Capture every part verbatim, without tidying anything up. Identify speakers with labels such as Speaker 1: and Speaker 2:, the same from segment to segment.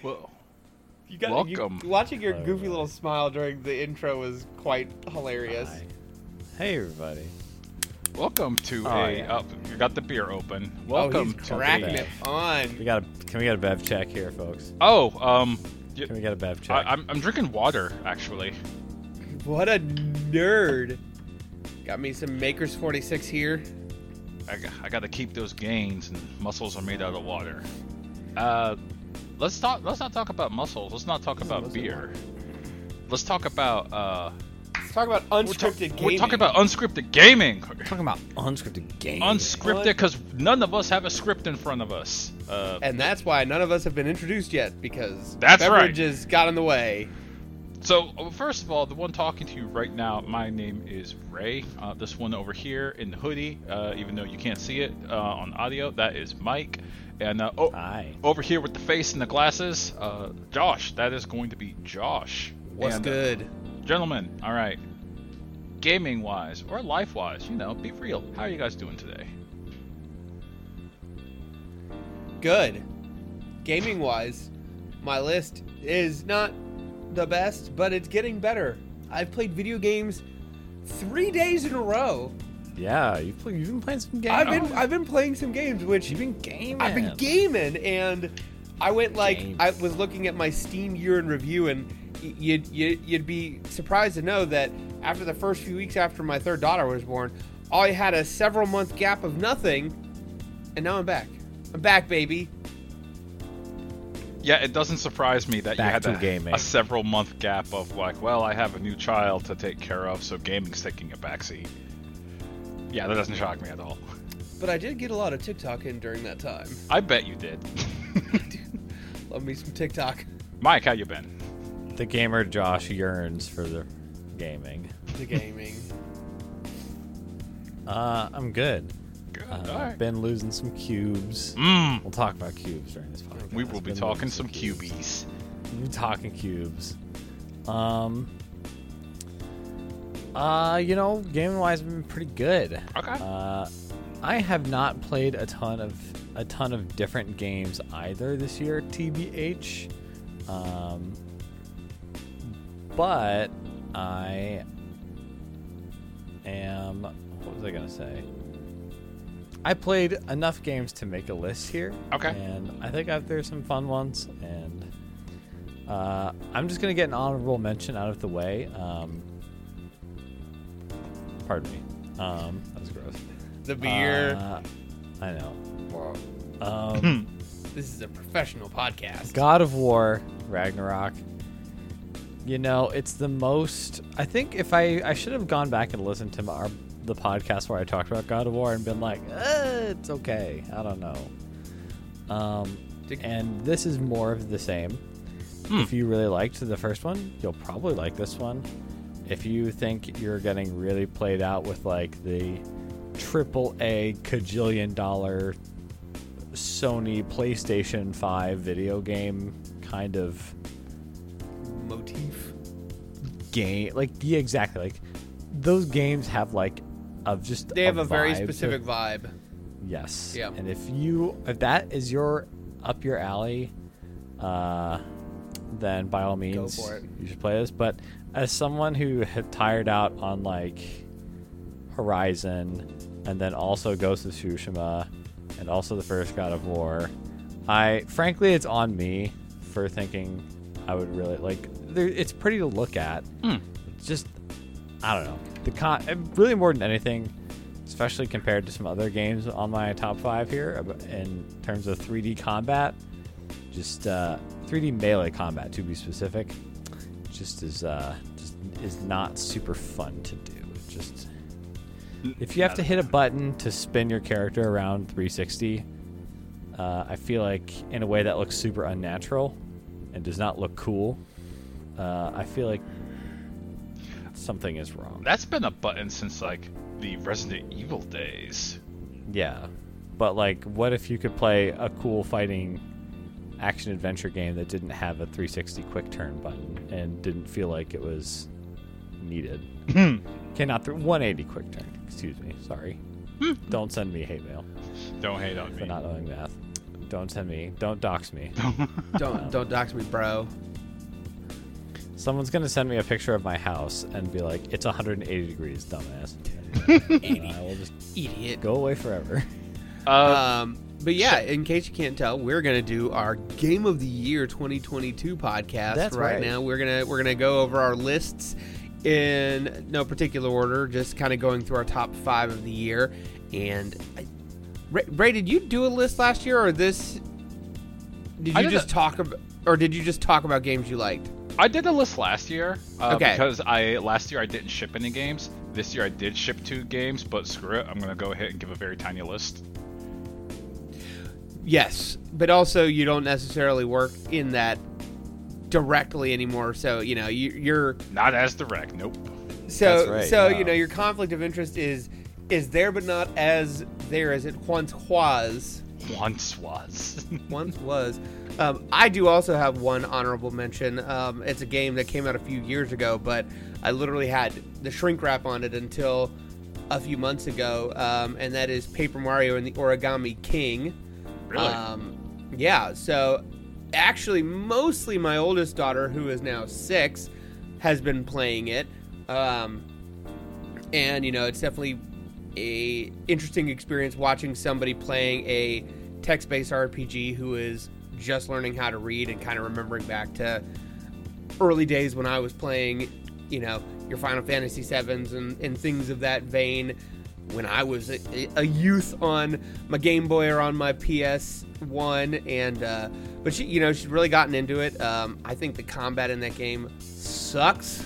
Speaker 1: Whoa.
Speaker 2: You got
Speaker 1: Welcome.
Speaker 2: You, watching your
Speaker 3: Hello,
Speaker 2: goofy
Speaker 3: everybody.
Speaker 2: little smile during the intro was quite hilarious.
Speaker 3: Hi. Hey, everybody.
Speaker 1: Welcome to
Speaker 3: Oh,
Speaker 1: a.
Speaker 3: yeah.
Speaker 1: Oh, you got the beer open.
Speaker 2: Oh,
Speaker 1: Welcome
Speaker 2: he's
Speaker 1: to
Speaker 2: cracking
Speaker 1: the.
Speaker 2: it on.
Speaker 3: We got a, can we get a bev check here, folks?
Speaker 1: Oh, um, y-
Speaker 3: Can we get a bev
Speaker 1: I,
Speaker 3: check?
Speaker 1: I'm I'm drinking water actually.
Speaker 2: What a nerd. Got me some Makers forty-six here.
Speaker 1: I, g- I got to keep those gains, and muscles are made out of water. Uh, let's talk. Let's not talk about muscles. Let's not talk about
Speaker 3: What's it
Speaker 1: beer. Let's talk about. Uh,
Speaker 2: Let's talk about
Speaker 1: we're,
Speaker 2: unscripted
Speaker 1: ta-
Speaker 2: gaming.
Speaker 1: we're talking about unscripted gaming.
Speaker 3: We're talking about unscripted games.
Speaker 1: Unscripted, because none of us have a script in front of us. Uh,
Speaker 2: And that's why none of us have been introduced yet, because
Speaker 1: That's right.
Speaker 2: beverages got in the way.
Speaker 1: So, uh, first of all, the one talking to you right now, my name is Ray. Uh, this one over here in the hoodie, uh, even though you can't see it uh, on audio, that is Mike. And uh, oh,
Speaker 3: Hi.
Speaker 1: over here with the face and the glasses, uh, Josh. That is going to be Josh.
Speaker 2: What's
Speaker 1: And, uh,
Speaker 2: good?
Speaker 1: gentlemen, all right. Gaming-wise or life-wise, you know, be real. How are you guys doing today?
Speaker 2: Good. Gaming wise, my list is not the best, but it's getting better. I've played video games three days in a row.
Speaker 3: Yeah, you've, play, you've been playing some games.
Speaker 2: I've been I've been playing some games, which
Speaker 3: You've been gaming.
Speaker 2: I've been gaming, and I went like
Speaker 3: Games.
Speaker 2: I was looking at my Steam year in review, and y- you'd you'd, you'd be surprised to know that after the first few weeks after my third daughter was born, I had a several month gap of nothing, and now I'm back. I'm back, baby.
Speaker 1: Yeah, it doesn't surprise me that
Speaker 3: Back
Speaker 1: you had
Speaker 3: to
Speaker 1: a,
Speaker 3: gaming.
Speaker 1: a several month gap of like, well, I have a new child to take care of, so gaming's taking a backseat. Yeah, that doesn't shock me at all.
Speaker 2: But I did get a lot of TikTok in during that time.
Speaker 1: I bet you did.
Speaker 2: Love me some TikTok.
Speaker 1: Mike, how you been?
Speaker 3: The gamer Josh yearns for the gaming.
Speaker 2: The gaming.
Speaker 3: Uh, I'm good.
Speaker 1: Good.
Speaker 3: Uh,
Speaker 1: all right.
Speaker 3: Been losing some cubes.
Speaker 1: Mm,
Speaker 3: We'll talk about cubes during this podcast.
Speaker 1: we will be
Speaker 3: Been
Speaker 1: talking
Speaker 3: losing
Speaker 1: some cubies.
Speaker 3: We'll be talking cubes. Um. Uh, you know, gaming wise, I've been pretty good.
Speaker 1: Okay.
Speaker 3: Uh, I have not played a ton of a ton of different games either this year, T B H. Um, but I am. What was I gonna say? I played enough games to make a list here.
Speaker 1: Okay.
Speaker 3: And I think I've, there's some fun ones, and uh, I'm just gonna get an honorable mention out of the way. Um, pardon me. Um, that was gross.
Speaker 2: The beer.
Speaker 3: Uh, I know. Um,
Speaker 2: This is a professional podcast.
Speaker 3: God of War, Ragnarok. You know, it's the most. I think if I I should have gone back and listened to my, our, the podcast where I talked about God of War and been like, eh, it's okay. I don't know. Um, and this is more of the same.
Speaker 1: Hmm.
Speaker 3: If you really liked the first one, you'll probably like this one. If you think you're getting really played out with like the triple A cajillion dollar Sony PlayStation five video game kind of
Speaker 2: Motif.
Speaker 3: game, like yeah, exactly, like those games have like of just
Speaker 2: They have a, very
Speaker 3: vibe to-
Speaker 2: specific vibe.
Speaker 3: yes.
Speaker 2: Yeah.
Speaker 3: And if you if that is your up your alley, uh, then by all means
Speaker 2: for it.
Speaker 3: you should play this. But as someone who had tired out on like Horizon and then also Ghost of Tsushima and also the first God of War, I frankly it's on me for thinking I would really like. There, it's pretty to look at.
Speaker 1: Hmm.
Speaker 3: It's just I don't know the con. Really more than anything, especially compared to some other games on my top five here ab- in terms of three D combat. Just uh, three D melee combat to be specific. Just is uh, just is not super fun to do. It just if you have to hit a button to spin your character around three sixty, uh, I feel like in a way that looks super unnatural and does not look cool. Uh, I feel like something is wrong.
Speaker 1: That's been a button since like the Resident Evil days.
Speaker 3: Yeah, but like, what if you could play a cool fighting action adventure game that didn't have a three sixty quick turn button and didn't feel like it was needed? Okay, not th- one eighty quick turn. Excuse me. Sorry. Don't send me hate mail
Speaker 1: Don't hate on
Speaker 3: for
Speaker 1: me.
Speaker 3: not knowing math. Don't send me. Don't dox me.
Speaker 2: Don't don't dox me, bro.
Speaker 3: Someone's gonna send me a picture of my house and be like, "It's one hundred eighty degrees, dumbass."
Speaker 2: Idiot.
Speaker 3: I will just
Speaker 2: Idiot.
Speaker 3: go away forever.
Speaker 1: Uh,
Speaker 2: Um, but yeah, in case you can't tell, we're gonna do our Game of the Year twenty twenty-two podcast.
Speaker 3: That's
Speaker 2: right,
Speaker 3: right.
Speaker 2: now. We're gonna we're gonna go over our lists in no particular order, just kind of going through our top five of the year. And I, Ray, Ray, did you do a list last year, or this? Did
Speaker 1: I
Speaker 2: you
Speaker 1: did
Speaker 2: just
Speaker 1: a-
Speaker 2: talk about, or did you just talk about games you liked?
Speaker 1: I did a list last year uh,
Speaker 2: Okay.
Speaker 1: because I last year I didn't ship any games. This year I did ship two games, but screw it, I'm gonna go ahead and give a very tiny list.
Speaker 2: Yes, but also you don't necessarily work in that directly anymore. So you know you, you're
Speaker 1: Not as direct, nope.
Speaker 2: so
Speaker 3: That's right,
Speaker 2: so
Speaker 3: yeah.
Speaker 2: you know your conflict of interest is is there, but not as there as it once was.
Speaker 1: Once was.
Speaker 2: Once was. Um, I do also have one honorable mention. Um, it's a game that came out a few years ago, but I literally had the shrink wrap on it until a few months ago, um, and that is Paper Mario and the Origami King.
Speaker 1: Really?
Speaker 2: Um, yeah, so actually, mostly my oldest daughter, who is now six, has been playing it. Um, and, you know, it's definitely a interesting experience watching somebody playing a text-based R P G who is just learning how to read and kind of remembering back to early days when I was playing, you know, your Final Fantasy sevens and, and things of that vein when I was a, a youth on my Game Boy or on my P S one. And, uh, but she, you know, she's really gotten into it. Um, I think the combat in that game sucks.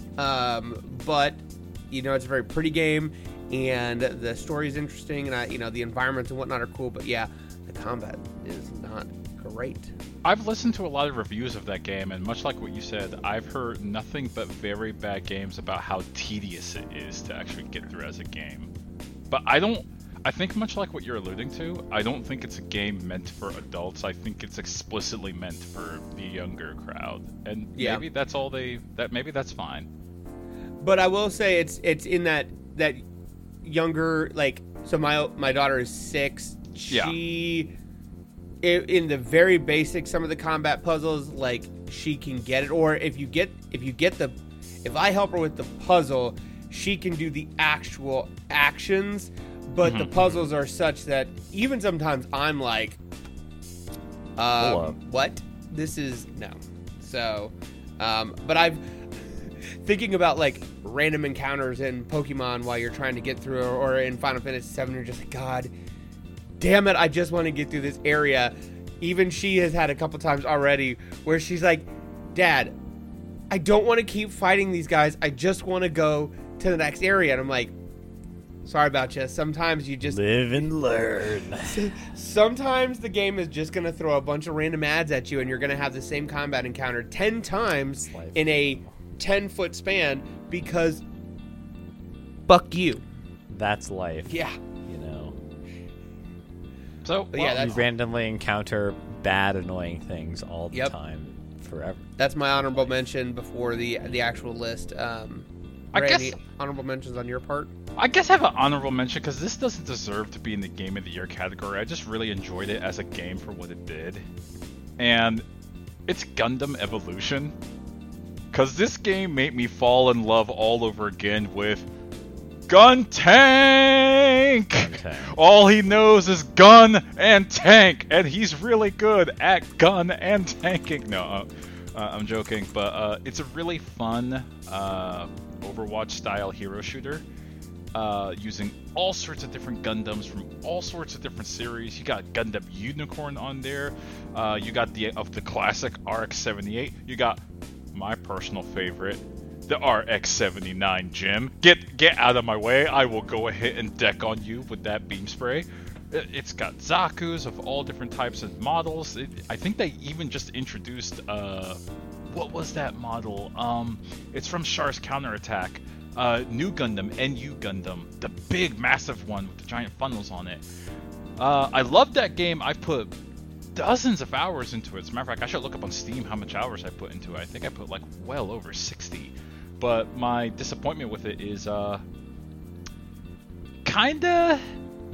Speaker 2: Um, but, you know, it's a very pretty game and the story is interesting and I, you know, the environments and whatnot are cool, but yeah, the combat is not great.
Speaker 1: I've listened to a lot of reviews of that game, and much like what you said, I've heard nothing but very bad games about how tedious it is to actually get through as a game. But I don't, I think much like what you're alluding to, I don't think it's a game meant for adults. I think it's explicitly meant for the younger crowd. And
Speaker 2: Yeah.
Speaker 1: maybe that's all they, that maybe that's fine.
Speaker 2: But I will say it's it's in that that younger, like, so my my daughter is six. She i in the very basic, some of the combat puzzles, like, she can get it. Or if you get if you get the if I help her with the puzzle, she can do the actual actions. But the
Speaker 1: Mhm.
Speaker 2: puzzles are such that even sometimes I'm like,
Speaker 3: Hold up.
Speaker 2: um, what? This is no. So, um, but I've thinking about like random encounters in Pokemon while you're trying to get through, or, or in Final Fantasy seven, you're just like, God damn it, I just want to get through this area. Even she has had a couple times already where she's like, Dad, I don't want to keep fighting these guys. I just want to go to the next area. And I'm like, sorry about you. Sometimes you just
Speaker 3: Live and learn.
Speaker 2: Sometimes the game is just going to throw a bunch of random ads at you and you're going to have the same combat encounter ten times
Speaker 3: It's life.
Speaker 2: in a ten foot span because fuck you.
Speaker 3: That's life.
Speaker 2: Yeah.
Speaker 3: You know.
Speaker 1: So,
Speaker 2: But yeah,
Speaker 1: well,
Speaker 2: that's-
Speaker 3: You randomly encounter bad, annoying things all the
Speaker 2: Yep.
Speaker 3: time, forever.
Speaker 2: That's my honorable mention before the the actual list. Um,
Speaker 1: I
Speaker 2: Ray,
Speaker 1: guess-
Speaker 2: any honorable mentions on your part?
Speaker 1: I guess I have an honorable mention because this doesn't deserve to be in the Game of the Year category. I just really enjoyed it as a game for what it did. And it's Gundam Evolution. Because this game made me fall in love all over again with Gun Tank!
Speaker 3: Gun Tank.
Speaker 1: All he knows is gun and tank, and he's really good at gun and tanking. No, uh, uh, I'm joking, but uh, it's a really fun uh, Overwatch-style hero shooter. Uh, using all sorts of different Gundams from all sorts of different series. You got Gundam Unicorn on there. Uh, you got the of the classic R X seventy-eight. You got my personal favorite, the R X seventy-nine. Jim, get get out of my way. I will go ahead and deck on you with that beam spray. It- It's got Zaku's of all different types of models. It, I think they even just introduced uh, what was that model? Um, it's from Char's Counterattack. Uh, New Gundam, N U Gundam, the big, massive one with the giant funnels on it. Uh, I love that game. I put dozens of hours into it. As a matter of fact, I should look up on Steam how much hours I put into it. I think I put like well over sixty. But my disappointment with it is uh, kinda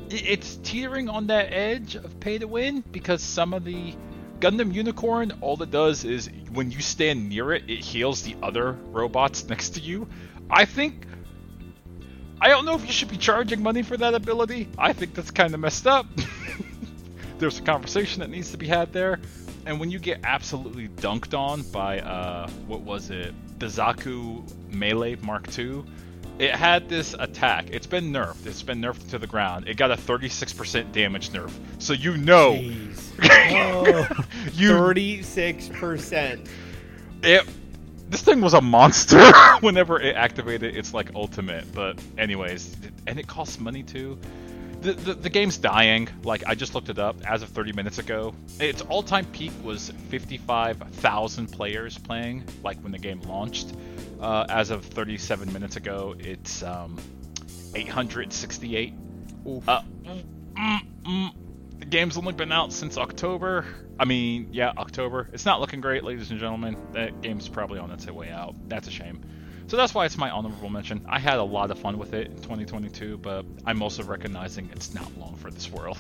Speaker 1: it's teetering on that edge of pay to win because some of the Gundam Unicorn, all it does is when you stand near it, it heals the other robots next to you. I think, I don't know if you should be charging money for that ability. I think that's kind of messed up. There's a conversation that needs to be had there. And when you get absolutely dunked on by, uh, what was it, the Zaku Melee Mark two, it had this attack. It's been nerfed. It's been nerfed to the ground. It got a thirty-six percent damage nerf. So you know.
Speaker 2: Jeez.
Speaker 1: you,
Speaker 2: thirty-six percent.
Speaker 1: It, this thing was a monster whenever it activated its like ultimate. But anyways, and it costs money too. The, the, the game's dying. Like, I just looked it up as of thirty minutes ago. Its all-time peak was fifty-five thousand players playing, like when the game launched. Uh, as of thirty-seven minutes ago, it's um, eight hundred sixty-eight. Uh, mm, mm, the game's only been out since October. I mean, yeah, October. It's not looking great, ladies and gentlemen. That game's probably on its way out. That's a shame. So that's why it's my honorable mention. I had a lot of fun with it in twenty twenty-two, but I'm also recognizing it's not long for this world.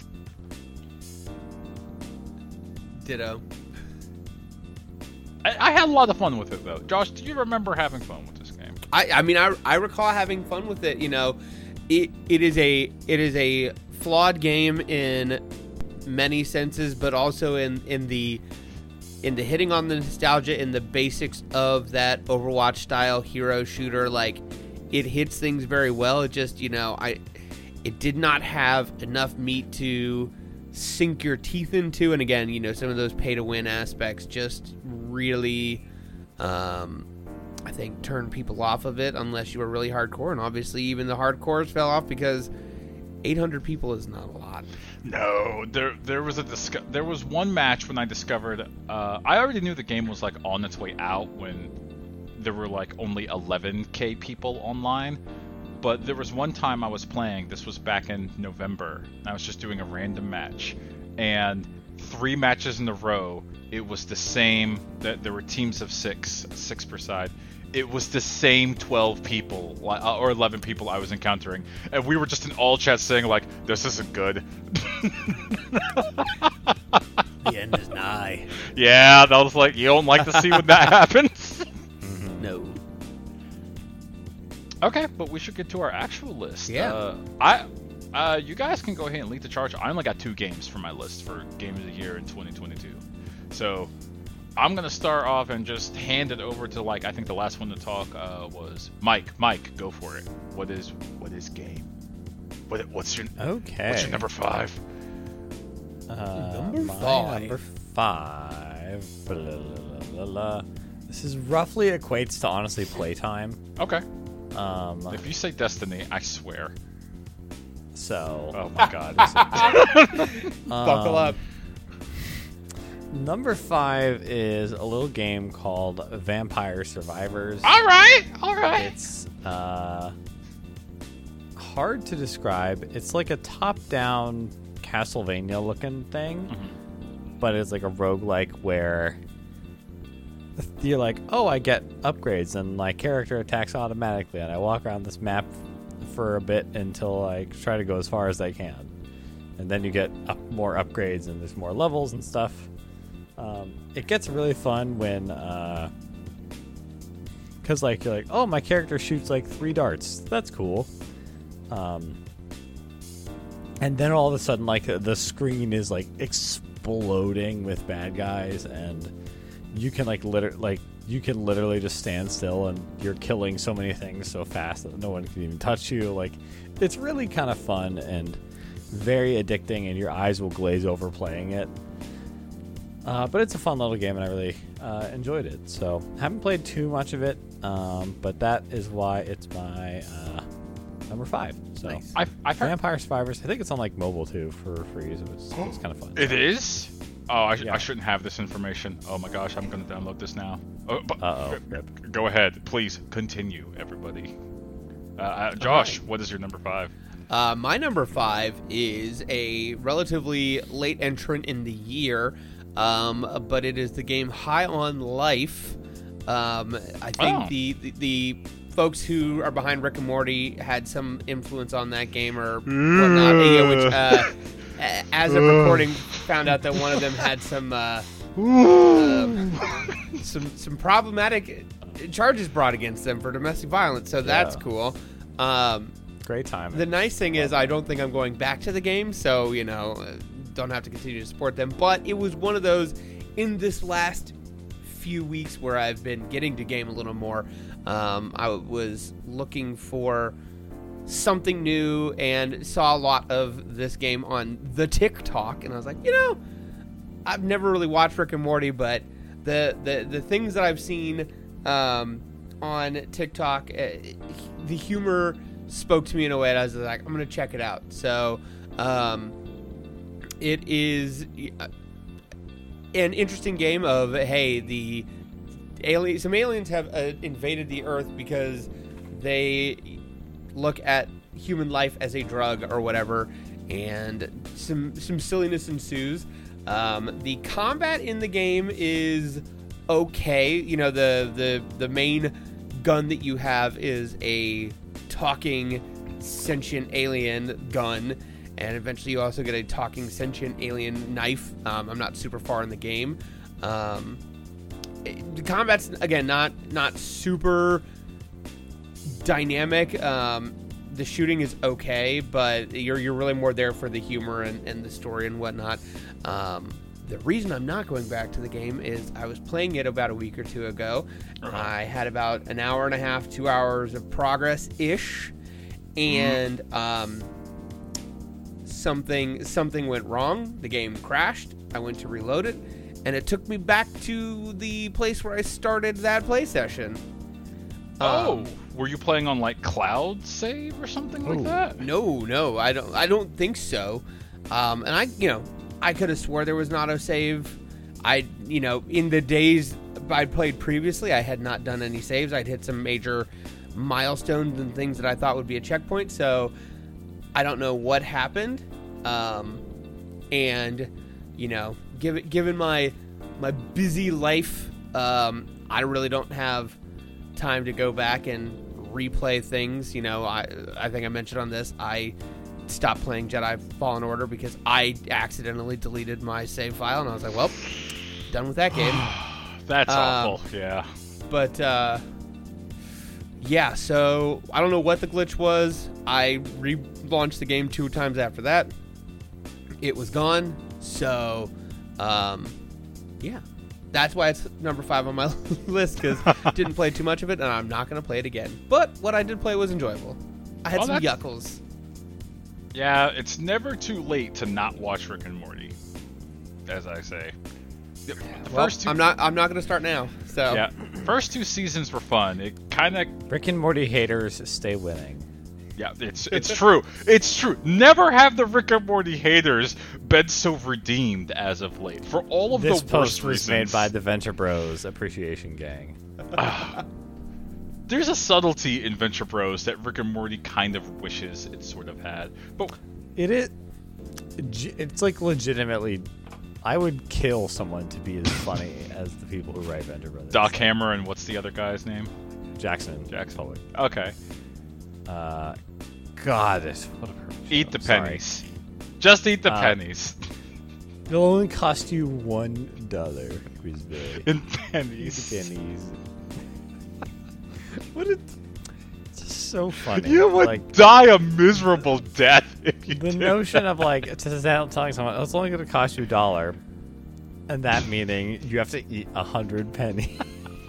Speaker 2: Ditto.
Speaker 1: I, I had a lot of fun with it, though. Josh, do you remember having fun with this game?
Speaker 2: I, I mean, I, I recall having fun with it. You know, it it is a it is a flawed game in many senses, but also in in the in the hitting on the nostalgia, in the basics of that Overwatch style hero shooter. Like, it hits things very well. It just, you know, I it did not have enough meat to sink your teeth into. And again, you know, some of those pay to win aspects just really, um, I think, turn people off of it unless you were really hardcore. And obviously, even the hardcores fell off because eight hundred people is not a lot.
Speaker 1: No, there there was a disco- there was one match when I discovered uh, I already knew the game was like on its way out when there were like only eleven K people online. But there was one time I was playing, this was back in November, and I was just doing a random match, and three matches in a row, it was the same, that there were teams of six, six per side. It was the same twelve people, or eleven people I was encountering, and we were just in all chats saying like, this isn't good.
Speaker 3: The end is nigh.
Speaker 1: Yeah, that was like, you don't like to see when that happens.
Speaker 2: Mm-hmm. No.
Speaker 1: Okay, but we should get to our actual list.
Speaker 2: Yeah.
Speaker 1: Uh, I, uh, you guys can go ahead and lead the charge. I only got two games for my list for Game of the Year in twenty twenty-two. So, I'm going to start off and just hand it over to, like, I think the last one to talk uh, was Mike. Mike, go for it. What is, what is game? What, what's your,
Speaker 3: Okay.
Speaker 1: what's your number five?
Speaker 3: Uh,
Speaker 2: Number
Speaker 3: my
Speaker 2: five.
Speaker 3: Number five. Blah, blah, blah, blah. This is roughly equates to honestly playtime.
Speaker 1: Okay.
Speaker 3: Um,
Speaker 1: If you say Destiny, I swear.
Speaker 3: so
Speaker 1: Oh my god.
Speaker 2: Buckle
Speaker 3: um,
Speaker 2: up.
Speaker 3: Number five is a little game called Vampire Survivors.
Speaker 1: Alright, alright.
Speaker 3: It's uh, hard to describe. It's like a top-down Castlevania-looking thing,
Speaker 1: Mhm.
Speaker 3: but it's like a roguelike where you're like, oh, I get upgrades and my character attacks automatically, and I walk around this map for a bit until I try to go as far as I can. And then you get up more upgrades and there's more levels and stuff. Um, it gets really fun when, uh, cause like you're like, oh, my character shoots like three darts. That's cool. Um, and then all of a sudden, like the screen is like exploding with bad guys, and you can like liter- like you can literally just stand still, and you're killing so many things so fast that no one can even touch you. Like, it's really kind of fun and very addicting, and your eyes will glaze over playing it. Uh, but it's a fun little game, and I really uh, enjoyed it. So, haven't played too much of it, um, but that is why it's my uh, number five. So,
Speaker 2: Nice.
Speaker 1: I've, I've heard
Speaker 3: Vampire Survivors. I think it's on like mobile too for free, so it's, it's kind of fun.
Speaker 1: it is? Oh, I, sh-
Speaker 3: Yeah.
Speaker 1: I shouldn't have this information. Oh my gosh, I'm going to download this now. Oh, but,
Speaker 3: Uh-oh.
Speaker 1: g- g- Go ahead. Please continue, everybody. Uh, uh, Josh, what is your number five?
Speaker 2: Uh, my number five is a relatively late entrant in the year, um, but it is the game High on Life. Um, I think
Speaker 1: Oh.
Speaker 2: the, the the folks who are behind Rick and Morty had some influence on that game or whatnot. Yeah, which, uh, a- as of recording, found out that one of them had some uh, um, some some problematic charges brought against them for domestic violence. So that's
Speaker 3: Yeah.
Speaker 2: cool. Um,
Speaker 3: Great time.
Speaker 2: the nice thing is, I don't think I'm going back to the game, so you know, uh, don't have to continue to support them. But it was one of those in this last few weeks where I've been getting to game a little more. Um, I was looking for something new and saw a lot of this game on the TikTok, and I was like, you know, I've never really watched Rick and Morty, but the the, the things that I've seen um, on TikTok, uh, the humor spoke to me in a way that I was like, I'm going to check it out. So um, it is an interesting game of, hey, the alien, some aliens have uh, invaded the Earth because they look at human life as a drug or whatever, and some some silliness ensues. Um, the combat in the game is okay. You know, the the the main gun that you have is a talking sentient alien gun, and eventually you also get a talking sentient alien knife. Um, I'm not super far in the game. Um, it, the combat's again not not super dynamic. Um, the shooting is okay, but you're you're really more there for the humor and, and the story and whatnot. Um, the reason I'm not going back to the game is I was playing it about a week or two ago.
Speaker 1: Uh-huh.
Speaker 2: I had about an hour and a half, two hours of progress-ish, and um, something something went wrong. The game crashed. I went to reload it, and it took me back to the place where I started that play session.
Speaker 1: Oh,
Speaker 2: Um,
Speaker 1: were you playing on like cloud save or something like
Speaker 3: Ooh.
Speaker 1: that?
Speaker 2: No, no, I don't. I don't think so. Um, and I, you know, I could have swore there was an autosave. I, you know, in the days I'd played previously, I had not done any saves. I'd hit some major milestones and things that I thought would be a checkpoint. So I don't know what happened. Um, and you know, given given my my busy life, um, I really don't have time to go back and replay things. You know, I I think I mentioned on this, I stopped playing Jedi Fallen Order because I accidentally deleted my save file, and I was like, well, done with that game.
Speaker 1: That's
Speaker 2: Um,
Speaker 1: awful. Yeah.
Speaker 2: But uh, yeah, so I don't know what the glitch was. I relaunched the game two times after that. It was gone. So um, yeah, that's why it's number five on my list, because didn't play too much of it, and I'm not going to play it again. But what I did play was enjoyable. I had
Speaker 1: Oh,
Speaker 2: some
Speaker 1: that's-
Speaker 2: yuckles.
Speaker 1: Yeah, it's never too late to not watch Rick and Morty, as I say. The the
Speaker 2: Well,
Speaker 1: first two,
Speaker 2: I'm not. I'm not going to start now. So
Speaker 1: yeah, first two seasons were fun. It kind of,
Speaker 3: Rick and Morty haters stay winning.
Speaker 1: yeah, it's it's true. It's true. Never have the Rick and Morty haters been so redeemed as of late for all of
Speaker 3: This
Speaker 1: the
Speaker 3: post
Speaker 1: worst
Speaker 3: was
Speaker 1: reasons.
Speaker 3: made by the Venture Bros Appreciation Gang.
Speaker 1: There's a subtlety in Venture Bros that Rick and Morty kind of wishes it sort of had. But
Speaker 3: It is. It's like legitimately. I would kill someone to be as funny as the people who write Venture Brothers.
Speaker 1: Doc Hammer and what's the other guy's name?
Speaker 3: Jackson.
Speaker 1: Jackson.
Speaker 3: Pollard.
Speaker 1: Okay.
Speaker 3: Uh, God, this what a perfect
Speaker 1: Eat
Speaker 3: show.
Speaker 1: the
Speaker 3: Sorry.
Speaker 1: pennies. Just eat the
Speaker 3: Uh,
Speaker 1: pennies.
Speaker 3: It'll only cost you one dollar, Quizboy.
Speaker 1: In
Speaker 3: Eat the
Speaker 1: pennies.
Speaker 3: pennies. What a. It's just so funny.
Speaker 1: You would
Speaker 3: like
Speaker 1: die a miserable death if you
Speaker 3: the
Speaker 1: did.
Speaker 3: notion of like to telling someone it's only going to cost you a dollar, and that meaning you have to eat a hundred pennies.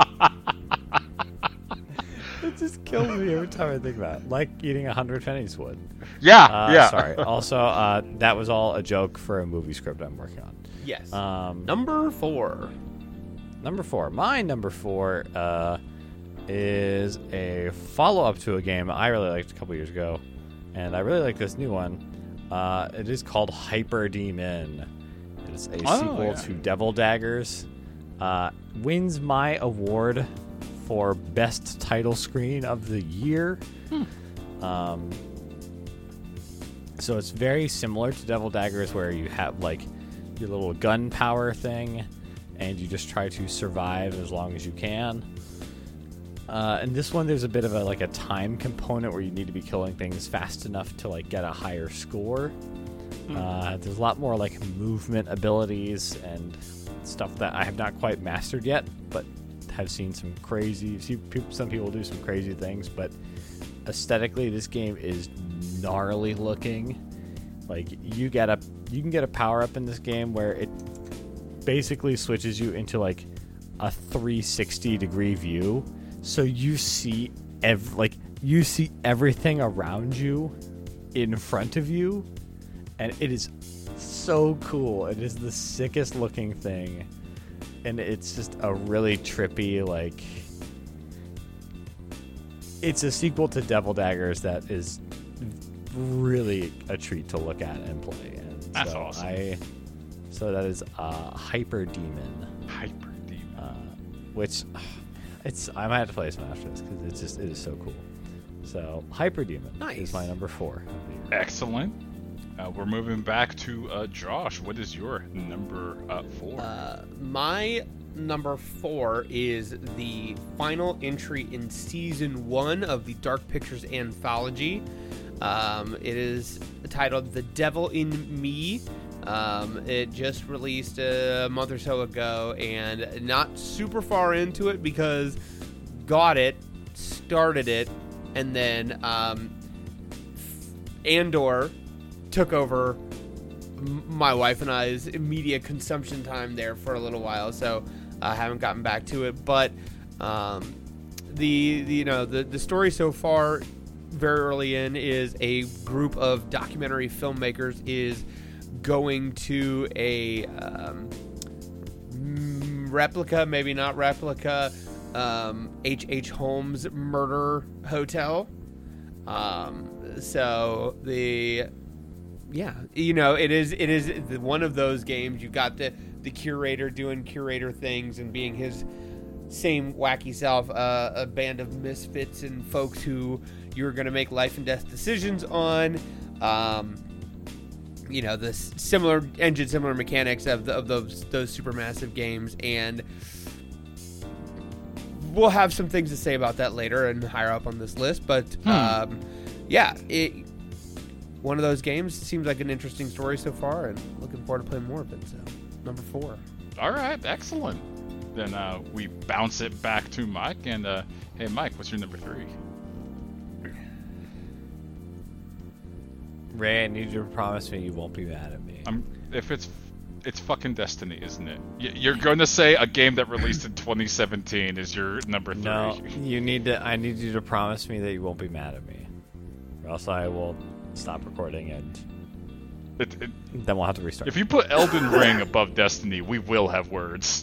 Speaker 3: It just kills me every time I think about it. Like eating a hundred pennies would.
Speaker 1: Yeah,
Speaker 3: Uh,
Speaker 1: yeah.
Speaker 3: Sorry. Also, uh, that was all a joke for a movie script I'm working on.
Speaker 2: yes.
Speaker 3: Um,
Speaker 2: Number four.
Speaker 3: Number four. My number four uh, is a follow-up to a game I really liked a couple years ago, and I really like this new one. Uh, it is called Hyper Demon. It is a
Speaker 1: Oh,
Speaker 3: sequel
Speaker 1: yeah.
Speaker 3: to Devil Daggers. Uh, wins my award for best title screen of the year. Um, so it's very similar to Devil Daggers, where you have like your little gun power thing, and you just try to survive as long as you can. Uh, and this one, there's a bit of a like a time component where you need to be killing things fast enough to like get a higher score. Mm. Uh, there's a lot more like movement abilities and stuff that I have not quite mastered yet, but have seen some crazy. See, some people do some crazy things, but aesthetically, this game is gnarly looking. Like you get a, you can get a power up in this game where it basically switches you into like a three sixty degree view. So you see ev- like you see everything around you in front of you, and it is so cool. It is the sickest looking thing, and it's just a really trippy, like, it's a sequel to Devil Daggers that is really a treat to look at and play. And
Speaker 1: That's
Speaker 3: so
Speaker 1: awesome.
Speaker 3: I, so that is uh, Hyper Demon.
Speaker 1: Hyper Demon.
Speaker 3: Uh, which it's I might have to play some after this because it's just it is so cool. So Hyper Demon
Speaker 2: Nice.
Speaker 3: is my number four.
Speaker 1: Excellent. Uh, we're moving back to uh, Josh. What is your number uh, four?
Speaker 2: Uh, my number four is the final entry in season one of the Dark Pictures anthology. Um, it is titled The Devil in Me. Um, it just released a month or so ago, and not super far into it because got it, started it, and then um, Andor took over m- my wife and I's media consumption time there for a little while, so I haven't gotten back to it. But um, the, the you know the the story so far, very early in, is a group of documentary filmmakers is going to a um, replica, maybe not replica, um, H H. Holmes murder hotel. Um, so the yeah, you know, it is it is one of those games. You've got the the curator doing curator things and being his same wacky self, uh, a band of misfits and folks who you're going to make life and death decisions on. Um, you know, the similar engine, similar mechanics of the, of those those supermassive games, and we'll have some things to say about that later and higher up on this list. But
Speaker 1: Hmm.
Speaker 2: um, yeah, it one of those games. Seems like an interesting story so far, and looking forward to playing more of it. So, number four.
Speaker 1: All right, excellent. Then uh, we bounce it back to Mike. And uh, hey, Mike, what's your number three?
Speaker 3: Ray, I need you to promise me you won't be mad at me.
Speaker 1: I'm, if it's it's fucking Destiny, isn't it? Y- You're going to say a game that released in twenty seventeen is your number three.
Speaker 3: No, you need to. I need you to promise me that you won't be mad at me, or else I will stop recording and
Speaker 1: It, it,
Speaker 3: then we'll have to restart.
Speaker 1: if you put Elden Ring above Destiny, we will have words.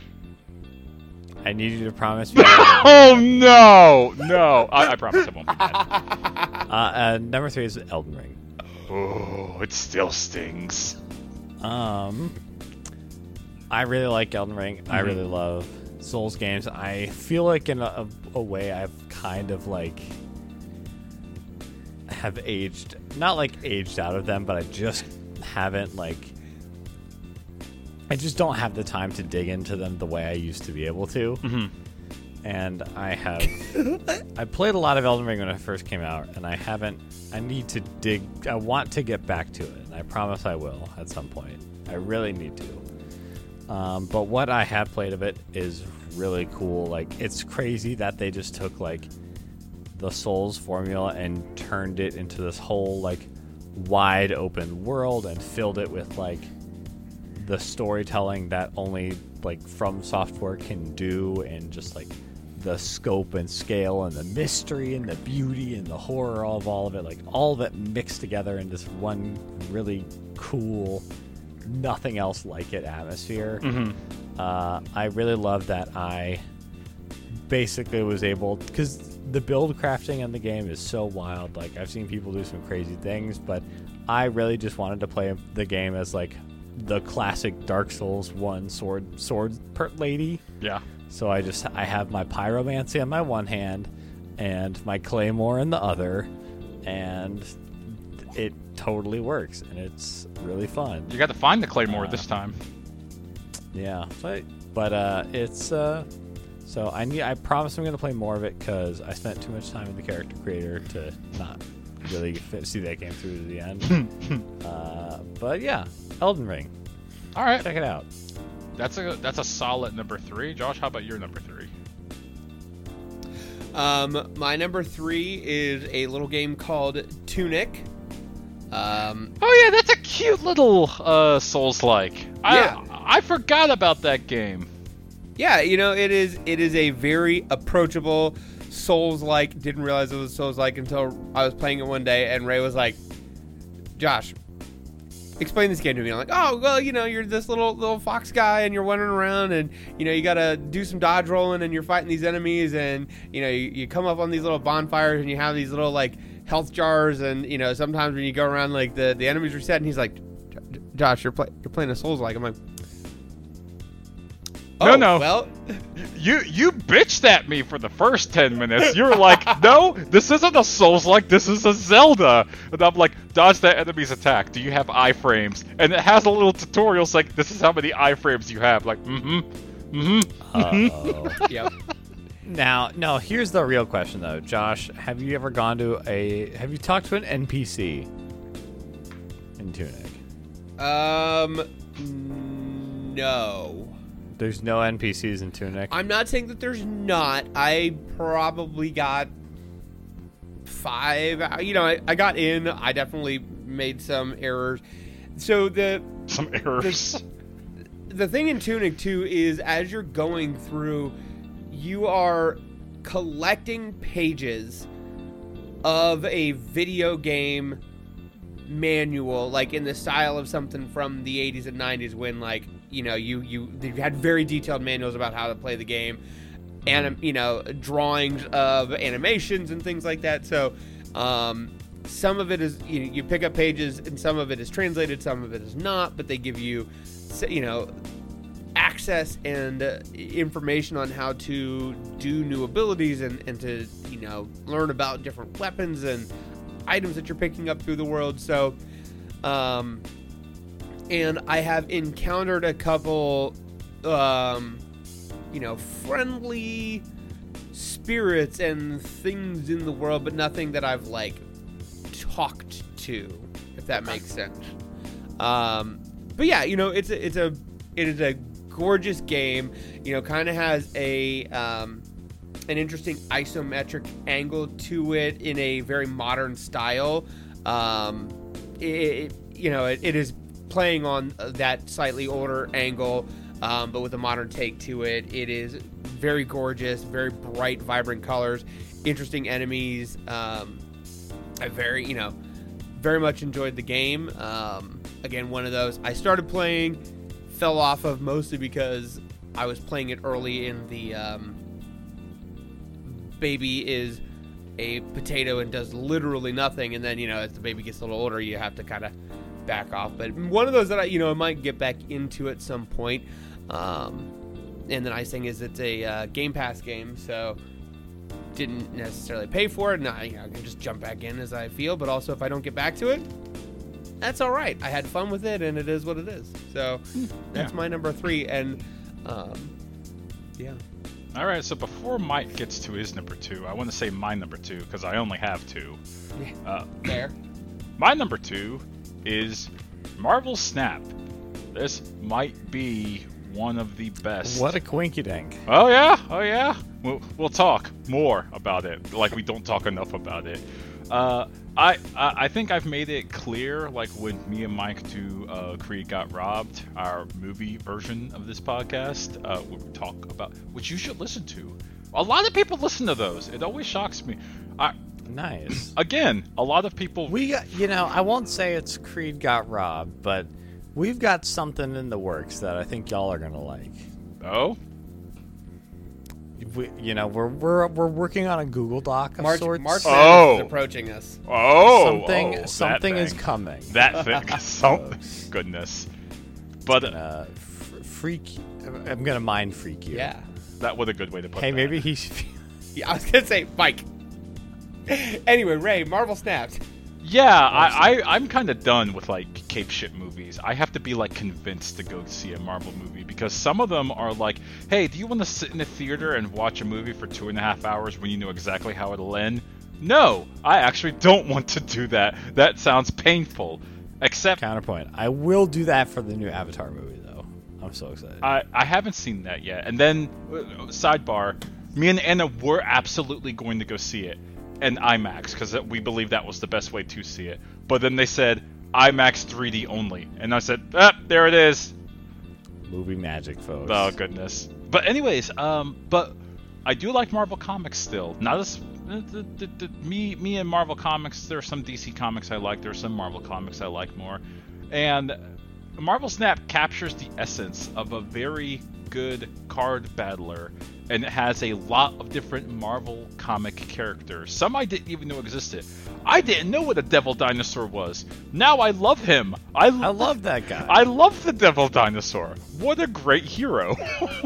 Speaker 3: I need you to promise me. that-
Speaker 1: Oh no, no! I, I promise I won't be mad.
Speaker 3: uh, uh, number three is Elden Ring.
Speaker 1: Oh, it still stings.
Speaker 3: Um, I really like Elden Ring. I
Speaker 1: Mhm.
Speaker 3: really love Souls games. I feel like in a, a way I've kind of like have aged, not like aged out of them, but I just haven't like. I just don't have the time to dig into them the way I used to be able to.
Speaker 1: Mm-hmm.
Speaker 3: And I have I played a lot of Elden Ring when it first came out, and I haven't I need to dig I want to get back to it, and I promise I will at some point. I really need to. Um, but what I have played of it is really cool. Like, it's crazy that they just took like the Souls formula and turned it into this whole like wide open world and filled it with like the storytelling that only like From Software can do, and just like the scope and scale and the mystery and the beauty and the horror of all of it, like all of it mixed together in this one really cool, nothing else like it atmosphere.
Speaker 1: Mm-hmm.
Speaker 3: Uh, I really love that I basically was able, because the build crafting in the game is so wild. Like, I've seen people do some crazy things, but I really just wanted to play the game as like the classic Dark Souls one sword sword per lady.
Speaker 1: Yeah.
Speaker 3: So I just I have my pyromancy on my one hand and my claymore in the other, and it totally works, and it's really fun.
Speaker 1: You got to find the Claymore
Speaker 3: Uh,
Speaker 1: this time.
Speaker 3: Yeah, but but uh, it's uh, So I need. I promise I'm going to play more of it because I spent too much time in the character creator to not really fit, see that game through to the end. uh, but yeah, Elden Ring.
Speaker 1: All right,
Speaker 3: Check it out.
Speaker 1: that's a that's a solid number three. Josh, how about your number three?
Speaker 2: Um, my number three is a little game called Tunic. Um,
Speaker 1: Oh yeah, that's a cute little uh, Souls-like.
Speaker 2: Yeah.
Speaker 1: I I forgot about that game.
Speaker 2: yeah, you know, it is it is a very approachable Souls-like. Didn't realize it was Souls-like until I was playing it one day, and Ray was like, "Josh, explain this game to me." I'm like, "Oh, well, you know, you're this little little fox guy, and you're wandering around, and you know, you gotta do some dodge rolling, and you're fighting these enemies, and you know, you, you come up on these little bonfires, and you have these little like health jars, and you know, sometimes when you go around, like the the enemies reset." And he's like, "Josh, you're play, you're playing a Souls-like." I'm like,
Speaker 1: No,
Speaker 2: "Oh,
Speaker 1: no.
Speaker 2: well."
Speaker 1: You you bitched at me for the first ten minutes. You were like, no, this isn't a Souls-like, this is a Zelda. And I'm like, dodge that enemy's attack. Do you have iframes? And it has a little tutorial saying, this is how many iframes you have. Like, mm-hmm, mm-hmm.
Speaker 3: Uh-oh.
Speaker 2: Yep.
Speaker 3: Now, no. Here's the real question, though, Josh. Have you ever gone to a? Have you talked to an N P C in Tunic?
Speaker 2: Um, no.
Speaker 3: There's no N P Cs in Tunic.
Speaker 2: I'm not saying that there's not. I probably got five. You know, I, I got in. I definitely made some errors. So the
Speaker 1: Some errors.
Speaker 2: the thing in Tunic too is as you're going through, you are collecting pages of a video game manual, like in the style of something from the eighties and nineties when, like, you know, you you you had very detailed manuals about how to play the game, and you know, drawings of animations and things like that. So um some of it is, you, you pick up pages, and some of it is translated, some of it is not, but they give you, you know, access and uh, information on how to do new abilities, and, and to, you know, learn about different weapons and items that you're picking up through the world. So um and I have encountered a couple um you know, friendly spirits and things in the world, but nothing that I've like talked to, if that makes sense. Um but yeah, you know, it's a, it's a it is a gorgeous game. You know, kind of has a um an interesting isometric angle to it in a very modern style. Um, it, it, you know, it, it is playing on that slightly older angle, um, but with a modern take to it. It is very gorgeous, very bright, vibrant colors, interesting enemies. Um, I very, you know, very much enjoyed the game. Um, again, one of those I started playing, fell off of mostly because I was playing it early in the um, baby is a potato and does literally nothing, and then, you know, as the baby gets a little older, you have to kind of back off. But one of those that I, you know, I might get back into at some point. Um, and the nice thing is it's a uh, Game Pass game, so didn't necessarily pay for it, and I, you know, I can just jump back in as I feel. But also, if I don't get back to it, that's all right. I had fun with it, and it is what it is. So that's
Speaker 1: Yeah.
Speaker 2: my number three, and um, yeah.
Speaker 1: All right, so before Mike gets to his number two, I want to say my number two, because I only have two. Uh,
Speaker 2: There.
Speaker 1: my number two is Marvel Snap. This might be one of the best.
Speaker 3: What a quinky-dink.
Speaker 1: Oh yeah, oh yeah. We'll, we'll talk more about it, like we don't talk enough about it. Uh, I, I I think I've made it clear, like when me and Mike do uh, Creed Got Robbed, our movie version of this podcast, uh, where we talk about, which you should listen to. A lot of people listen to those. It always shocks me. I,
Speaker 3: Nice.
Speaker 1: again, a lot of people.
Speaker 3: We got, you know, I won't say it's Creed Got Robbed, but we've got something in the works that I think y'all are gonna like.
Speaker 1: Oh,
Speaker 3: We, you know, we're we're we're working on a Google Doc of
Speaker 2: March,
Speaker 3: sorts.
Speaker 2: March
Speaker 1: Oh.
Speaker 2: Madness is approaching us.
Speaker 1: oh,
Speaker 3: something
Speaker 1: oh, that
Speaker 3: something is
Speaker 1: thing.
Speaker 3: coming.
Speaker 1: That thing, some goodness. But
Speaker 3: Uh, f- freak. I'm gonna mind freak you.
Speaker 2: Yeah.
Speaker 1: that was a good way to put
Speaker 3: Hey,
Speaker 1: that.
Speaker 3: maybe he should.
Speaker 2: Yeah, I was gonna say Mike. Anyway, Ray, Marvel Snapped.
Speaker 1: Yeah, I, I I'm kind of done with like cape shit movies. I have to be like convinced to go see a Marvel movie because some of them are like, hey, do you want to sit in a theater and watch a movie for two and a half hours when you know exactly how it'll end? No, I actually don't want to do that. That sounds painful. Except
Speaker 3: Counterpoint. I will do that for the new Avatar movie, though. I'm so excited.
Speaker 1: I I haven't seen that yet. And then uh, sidebar, me and Anna were absolutely going to go see it in IMAX because we believe that was the best way to see it. But then they said IMAX three D only, and I said, ah, there it is.
Speaker 3: Movie magic, folks.
Speaker 1: Oh goodness. But anyways, um, but I do like Marvel Comics still. Not as the, the, the, me me and Marvel Comics. There are some D C Comics I like. There are some Marvel Comics I like more, and Marvel Snap captures the essence of a very good card battler, and it has a lot of different Marvel comic characters. Some I didn't even know existed. I didn't know what a Devil Dinosaur was. Now I love him. I,
Speaker 3: I love that guy.
Speaker 1: I love the Devil Dinosaur. What a great hero.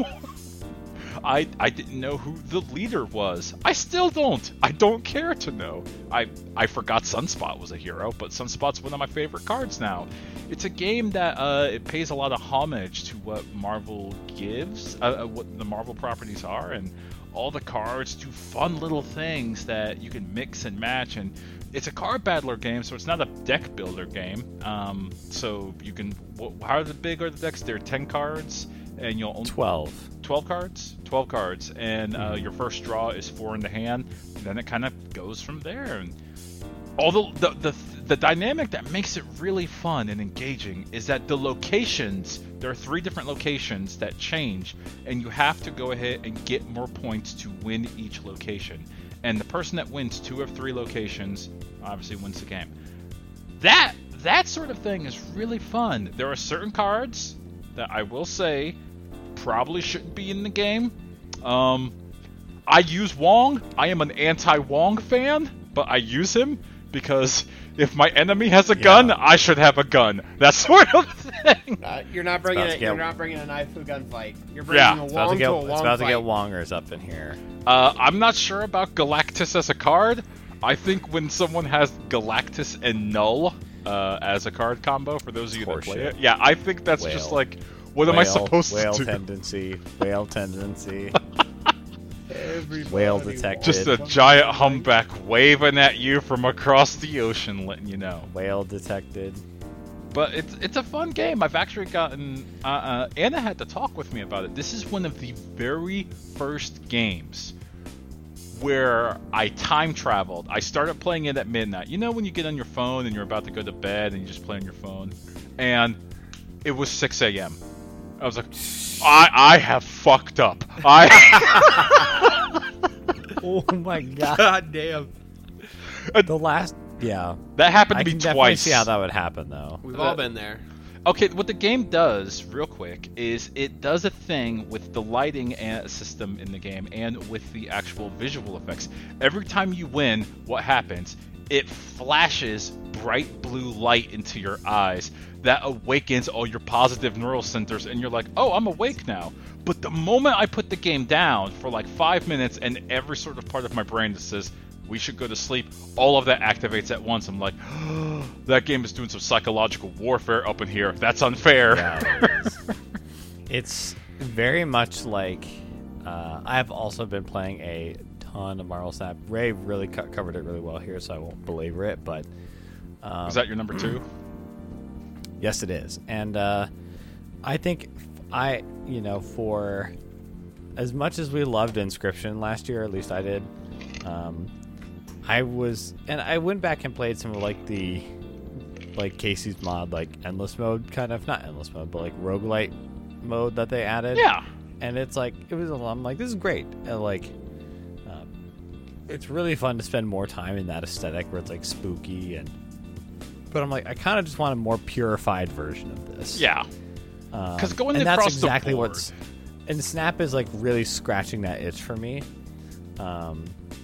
Speaker 1: I I didn't know who the leader was. I still don't. I don't care to know. I I forgot Sunspot was a hero, but Sunspot's one of my favorite cards now. It's a game that uh, it pays a lot of homage to what Marvel gives, uh, what the Marvel properties are, and all the cards do fun little things that you can mix and match. And it's a card battler game, so it's not a deck builder game. Um, so you can. How big are the decks? They're ten cards, and you'll only
Speaker 3: twelve.
Speaker 1: twelve cards? twelve cards, and uh, your first draw is four in the hand, and then it kind of goes from there. And all the, the, the, the dynamic that makes it really fun and engaging is that the locations, there are three different locations that change, and you have to go ahead and get more points to win each location. And the person that wins two of three locations obviously wins the game. That, that sort of thing is really fun. There are certain cards that I will say probably shouldn't be in the game. Um, I use Wong. I am an anti-Wong fan, but I use him because if my enemy has a
Speaker 3: Yeah.
Speaker 1: gun, I should have a gun. That sort of thing.
Speaker 2: Uh, you're not bringing
Speaker 3: about to
Speaker 2: it.
Speaker 3: get-
Speaker 2: You're not bringing a knife to a gunfight. You're bringing
Speaker 1: Yeah.
Speaker 2: a
Speaker 3: It's about to
Speaker 2: Wong
Speaker 3: get,
Speaker 2: to a
Speaker 3: it's
Speaker 2: Wong
Speaker 3: about to
Speaker 2: fight.
Speaker 3: get Wongers up in here.
Speaker 1: Uh, I'm not sure about Galactus as a card. I think when someone has Galactus and Null uh, as a card combo, for those of you that play
Speaker 3: Horseshit.
Speaker 1: it, yeah, I think that's just
Speaker 3: Whale.
Speaker 1: like, what am I
Speaker 3: Whale-
Speaker 1: supposed
Speaker 3: whale
Speaker 1: to do?
Speaker 3: tendency. Whale tendency.
Speaker 2: Everybody
Speaker 3: Whale detected.
Speaker 1: Just a giant humpback waving at you from across the ocean, letting you know.
Speaker 3: Whale detected.
Speaker 1: But it's it's a fun game. I've actually gotten uh, uh, Anna had to talk with me about it. This is one of the very first games where I time traveled. I started playing it at midnight. You know when you get on your phone and you're about to go to bed and you just play on your phone, and it was six a.m. I was like, I I have fucked up. I
Speaker 3: Oh my god.
Speaker 2: God damn.
Speaker 3: The last. Yeah.
Speaker 1: that happened to
Speaker 3: I
Speaker 1: me
Speaker 3: can definitely
Speaker 1: twice.
Speaker 3: see how that would happen, though.
Speaker 2: We've
Speaker 1: Uh,
Speaker 2: all been there.
Speaker 1: Okay, what the game does, real quick, is it does a thing with the lighting and system in the game and with the actual visual effects. Every time you win, what happens? It flashes bright blue light into your eyes that awakens all your positive neural centers, and you're like, oh, I'm awake now. But the moment I put the game down for like five minutes and every sort of part of my brain that says, we should go to sleep, all of that activates at once. I'm like, oh, that game is doing some psychological warfare up in here. That's unfair.
Speaker 3: Yeah, it is. It's very much like uh, I've also been playing a ton of Marvel Snap. Ray really co- covered it really well here, so I won't belabor it. But um,
Speaker 1: Is that your number two?
Speaker 3: yes, it is, and uh, I think I, you know, for as much as we loved Inscription last year, at least I did. Um, I was, and I went back and played some of like the, like Casey's mod, like endless mode, kind of not endless mode, but like roguelite mode that they added.
Speaker 1: Yeah.
Speaker 3: And it's like it was. I'm like, this is great. And like, um, it's really fun to spend more time in that aesthetic where it's like spooky and. But I'm like, I kind of just want a more purified version of this.
Speaker 1: Yeah.
Speaker 3: Um,
Speaker 1: 'Cause going
Speaker 3: and
Speaker 1: across
Speaker 3: that's
Speaker 1: the
Speaker 3: exactly
Speaker 1: board-
Speaker 3: what's. And Snap is like really scratching that itch for me. Um,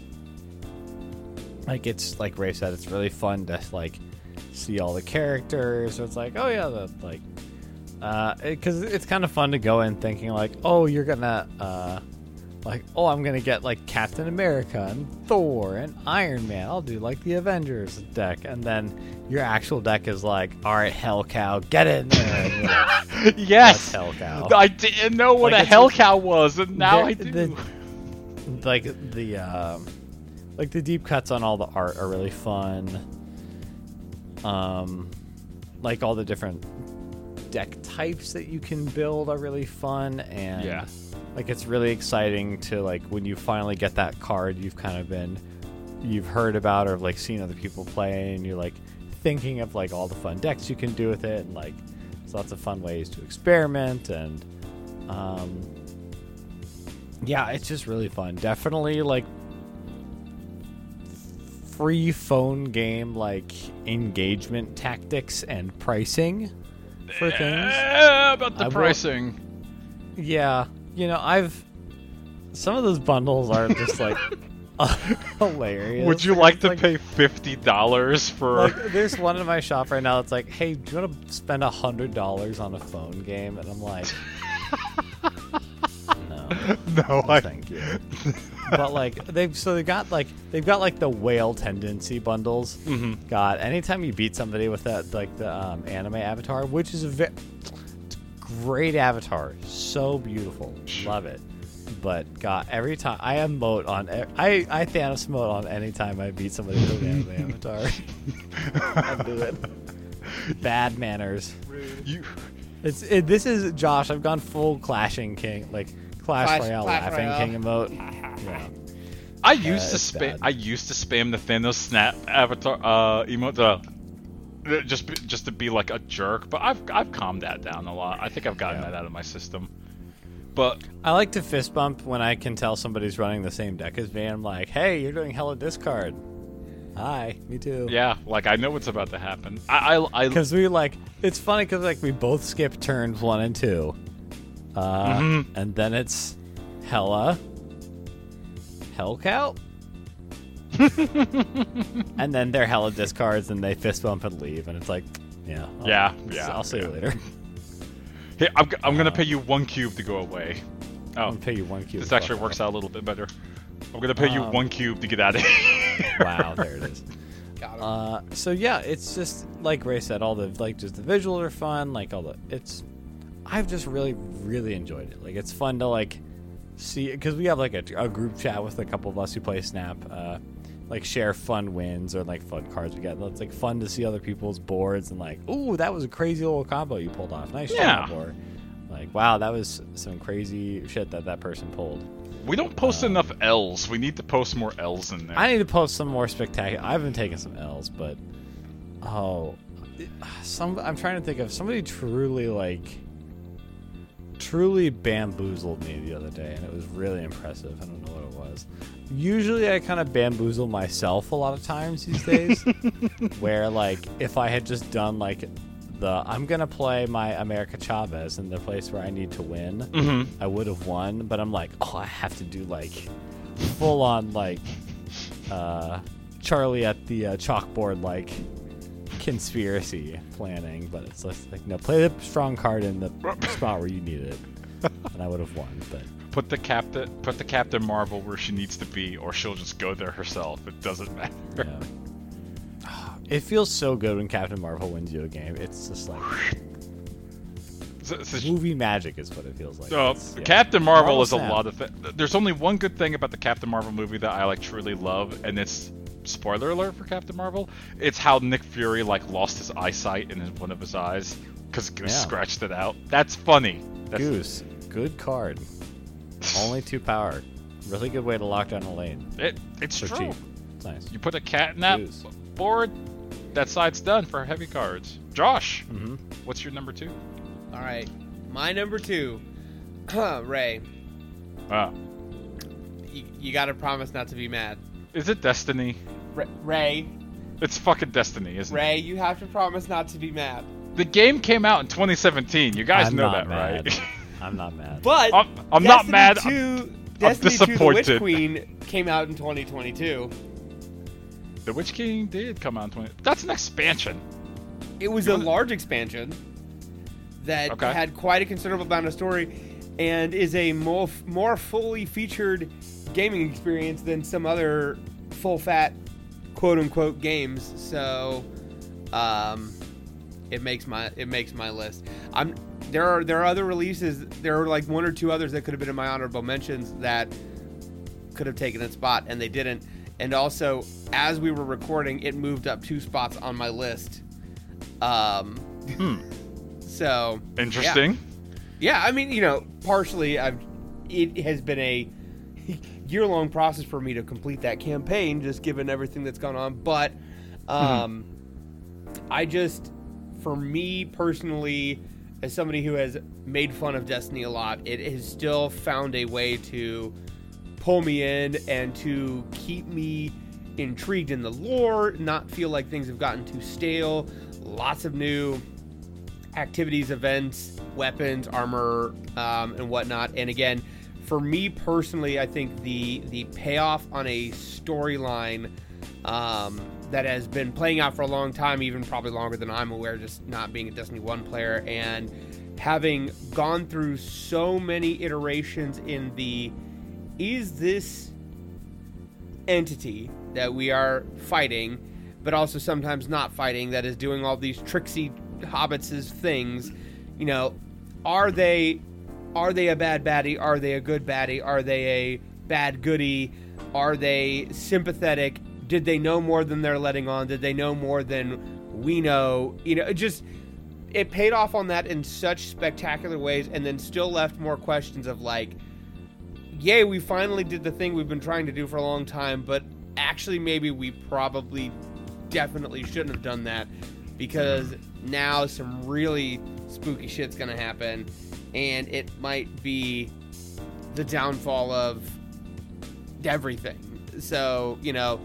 Speaker 3: like it's like Ray said, it's really fun to like see all the characters. So it's like, oh yeah, the like, uh, because it's kind of fun to go in thinking like, oh, you're gonna uh, like, oh, I'm gonna get like Captain America and Thor and Iron Man. I'll do like the Avengers deck, and then your actual deck is like, all right, Hell Cow, get in there. And you're like,
Speaker 1: Yes,
Speaker 3: Hell Cow.
Speaker 1: I didn't know what
Speaker 3: Like,
Speaker 1: a
Speaker 3: it's
Speaker 1: Hell
Speaker 3: just-
Speaker 1: Cow was, and now
Speaker 3: the-
Speaker 1: I do.
Speaker 3: the- like the um, like the deep cuts on all the art are really fun. Um, like all the different deck types that you can build are really fun, and
Speaker 1: Yeah.
Speaker 3: like it's really exciting to like when you finally get that card you've kind of been you've heard about or like seen other people play, and you're like thinking of like all the fun decks you can do with it, and like there's lots of fun ways to experiment, and um yeah, it's just really fun. Definitely like free phone game like engagement tactics and pricing for things.
Speaker 1: Eh, about the
Speaker 3: I will-
Speaker 1: pricing.
Speaker 3: Yeah, you know, I've some of those bundles are just like hilarious.
Speaker 1: Would you like to
Speaker 3: Like-
Speaker 1: pay fifty dollars for?
Speaker 3: Like, there's one in my shop right now that's like, hey, do you want to spend a hundred dollars on a phone game? And I'm like, no,
Speaker 1: no,
Speaker 3: no,
Speaker 1: I.
Speaker 3: thank you. But like they've so they got like they've got like the whale tendency bundles.
Speaker 1: Mhm.
Speaker 3: God, anytime you beat somebody with that like the um, anime avatar, which is a ve- great avatar, so beautiful, love it. But God, every time I emote on e- I I Thanos emote on any time I beat somebody with an anime avatar. I do it. Bad manners.
Speaker 1: You.
Speaker 3: It's it, this is Josh. I've gone full clashing king like Clash,
Speaker 2: Clash-
Speaker 3: Royale
Speaker 2: Clash
Speaker 3: laughing
Speaker 2: Royale.
Speaker 3: king emote. Yeah.
Speaker 1: I used to
Speaker 3: it's
Speaker 1: spam.
Speaker 3: bad.
Speaker 1: I used to spam the Thanos snap avatar uh, emote uh, just be, just to be like a jerk. But I've I've calmed that down a lot. I think I've gotten
Speaker 3: Yeah.
Speaker 1: that out of my system. But
Speaker 3: I like to fist bump when I can tell somebody's running the same deck as me. I'm like, hey, you're doing hella discard. Hi, me too.
Speaker 1: yeah, like I know what's about to happen. I I, I
Speaker 3: Because we like, it's funny because like we both skip turns one and two, uh,
Speaker 1: Mhm.
Speaker 3: and then it's hella, hell cow, and then they're hella discards and they fist bump and leave, and it's like, yeah, I'll,
Speaker 1: Yeah, yeah,
Speaker 3: I'll see
Speaker 1: yeah.
Speaker 3: you later.
Speaker 1: Hey, I'm, g- I'm gonna
Speaker 3: Uh,
Speaker 1: pay you one cube to go away. Oh,
Speaker 3: I'm gonna pay you one cube.
Speaker 1: this actually works out a little bit better. I'm gonna pay you
Speaker 3: Um,
Speaker 1: one cube to get out of here.
Speaker 3: Wow, there it is.
Speaker 2: Got him.
Speaker 3: Uh, so yeah, it's just like Ray said, all the like just the visuals are fun, like all the it's. I've just really really enjoyed it. Like it's fun to like see because we have like a, a group chat with a couple of us who play Snap, uh, like share fun wins or like fun cards we get. It's like fun to see other people's boards and like, ooh, that was a crazy little combo you pulled off. Nice
Speaker 1: Yeah.
Speaker 3: job. Or like, wow, that was some crazy shit that that person pulled.
Speaker 1: We don't post enough L's. We need to post more L's in there.
Speaker 3: I need to post some more spectacular. I've been taking some L's, but oh, it- some. I'm trying to think of somebody truly like, truly bamboozled me the other day, and it was really impressive. I don't know what it was. Usually, I kind of bamboozle myself a lot of times these days, where like if I had just done like the I'm gonna play my America Chavez in the place where I need to win.
Speaker 1: Mhm.
Speaker 3: I would have won, but I'm like, oh, I have to do like full on like uh, Charlie at the uh, chalkboard like conspiracy planning. But it's just like no, play the strong card in the spot where you need it, and I would have won. But
Speaker 1: Put the captain, put the Captain Marvel where she needs to be, or she'll just go there herself. It doesn't matter.
Speaker 3: yeah. It feels so good when Captain Marvel wins you a game. It's just like
Speaker 1: So- so-
Speaker 3: movie magic is what it feels like.
Speaker 1: So,
Speaker 3: It's- yeah.
Speaker 1: Captain Marvel,
Speaker 3: Marvel
Speaker 1: is a
Speaker 3: Snap.
Speaker 1: lot of. Th- There's only one good thing about the Captain Marvel movie that I like truly love, and it's spoiler alert for Captain Marvel. It's how Nick Fury like lost his eyesight in his, one of his eyes because Goose
Speaker 3: Yeah.
Speaker 1: scratched it out. That's funny. That's,
Speaker 3: Goose, good card. Only two power. Really good way to lock down a lane
Speaker 1: It, it's
Speaker 3: for
Speaker 1: true.
Speaker 3: cheap. It's nice.
Speaker 1: You put a cat in that
Speaker 3: Goose.
Speaker 1: board, that side's done for heavy cards. Josh,
Speaker 3: Mm-hmm.
Speaker 1: what's your number two?
Speaker 2: All right, my number two, Ray.
Speaker 1: Ah,
Speaker 2: You, you got to promise not to be mad.
Speaker 1: is it Destiny?
Speaker 2: Ra- Ray,
Speaker 1: It's fucking Destiny, isn't it?
Speaker 2: Ray, you have to promise not to be mad.
Speaker 1: The game came out in twenty seventeen. You guys
Speaker 3: I'm
Speaker 1: know
Speaker 3: not
Speaker 1: that,
Speaker 3: mad.
Speaker 1: right?
Speaker 3: I'm not mad.
Speaker 2: But
Speaker 1: I'm, I'm not
Speaker 2: Destiny
Speaker 1: mad.
Speaker 2: two, Destiny two: The
Speaker 1: disappointed.
Speaker 2: Witch Queen came out in twenty twenty-two.
Speaker 1: The Witch King did come out in twenty. That's an expansion.
Speaker 2: It was
Speaker 1: You
Speaker 2: a
Speaker 1: wanna-
Speaker 2: large expansion that
Speaker 1: Okay.
Speaker 2: had quite a considerable amount of story, and is a more, more fully featured gaming experience than some other full-fat, quote-unquote, games. So, um, it makes my it makes my list. I'm there are there are other releases. There are like one or two others that could have been in my honorable mentions that could have taken its spot, and they didn't. And also, as we were recording, it moved up two spots on my list. Um,
Speaker 1: Hmm.
Speaker 2: So
Speaker 1: Interesting.
Speaker 2: Yeah. yeah, I mean, you know, partially, I've it has been a year-long process for me to complete that campaign, just given everything that's gone on. But um, mm-hmm. I just, for me personally, as somebody who has made fun of Destiny a lot, it has still found a way to pull me in and to keep me intrigued in the lore, not feel like things have gotten too stale. Lots of new activities, events, weapons, armor, um, and whatnot. And again, for me personally, I think the the payoff on a storyline um, that has been playing out for a long time, even probably longer than I'm aware, just not being a Destiny one player, and having gone through so many iterations in the is this entity that we are fighting, but also sometimes not fighting, that is doing all these tricksy hobbits' things, you know, are they are they a bad baddie? Are they a good baddie? Are they a bad goodie? Are they sympathetic? Did they know more than they're letting on? Did they know more than we know? You know, it just it paid off on that in such spectacular ways, and then still left more questions of like, yay, we finally did the thing we've been trying to do for a long time, but actually maybe we probably definitely shouldn't have done that, because now some really spooky shit's gonna happen, and it might be the downfall of everything. So, you know,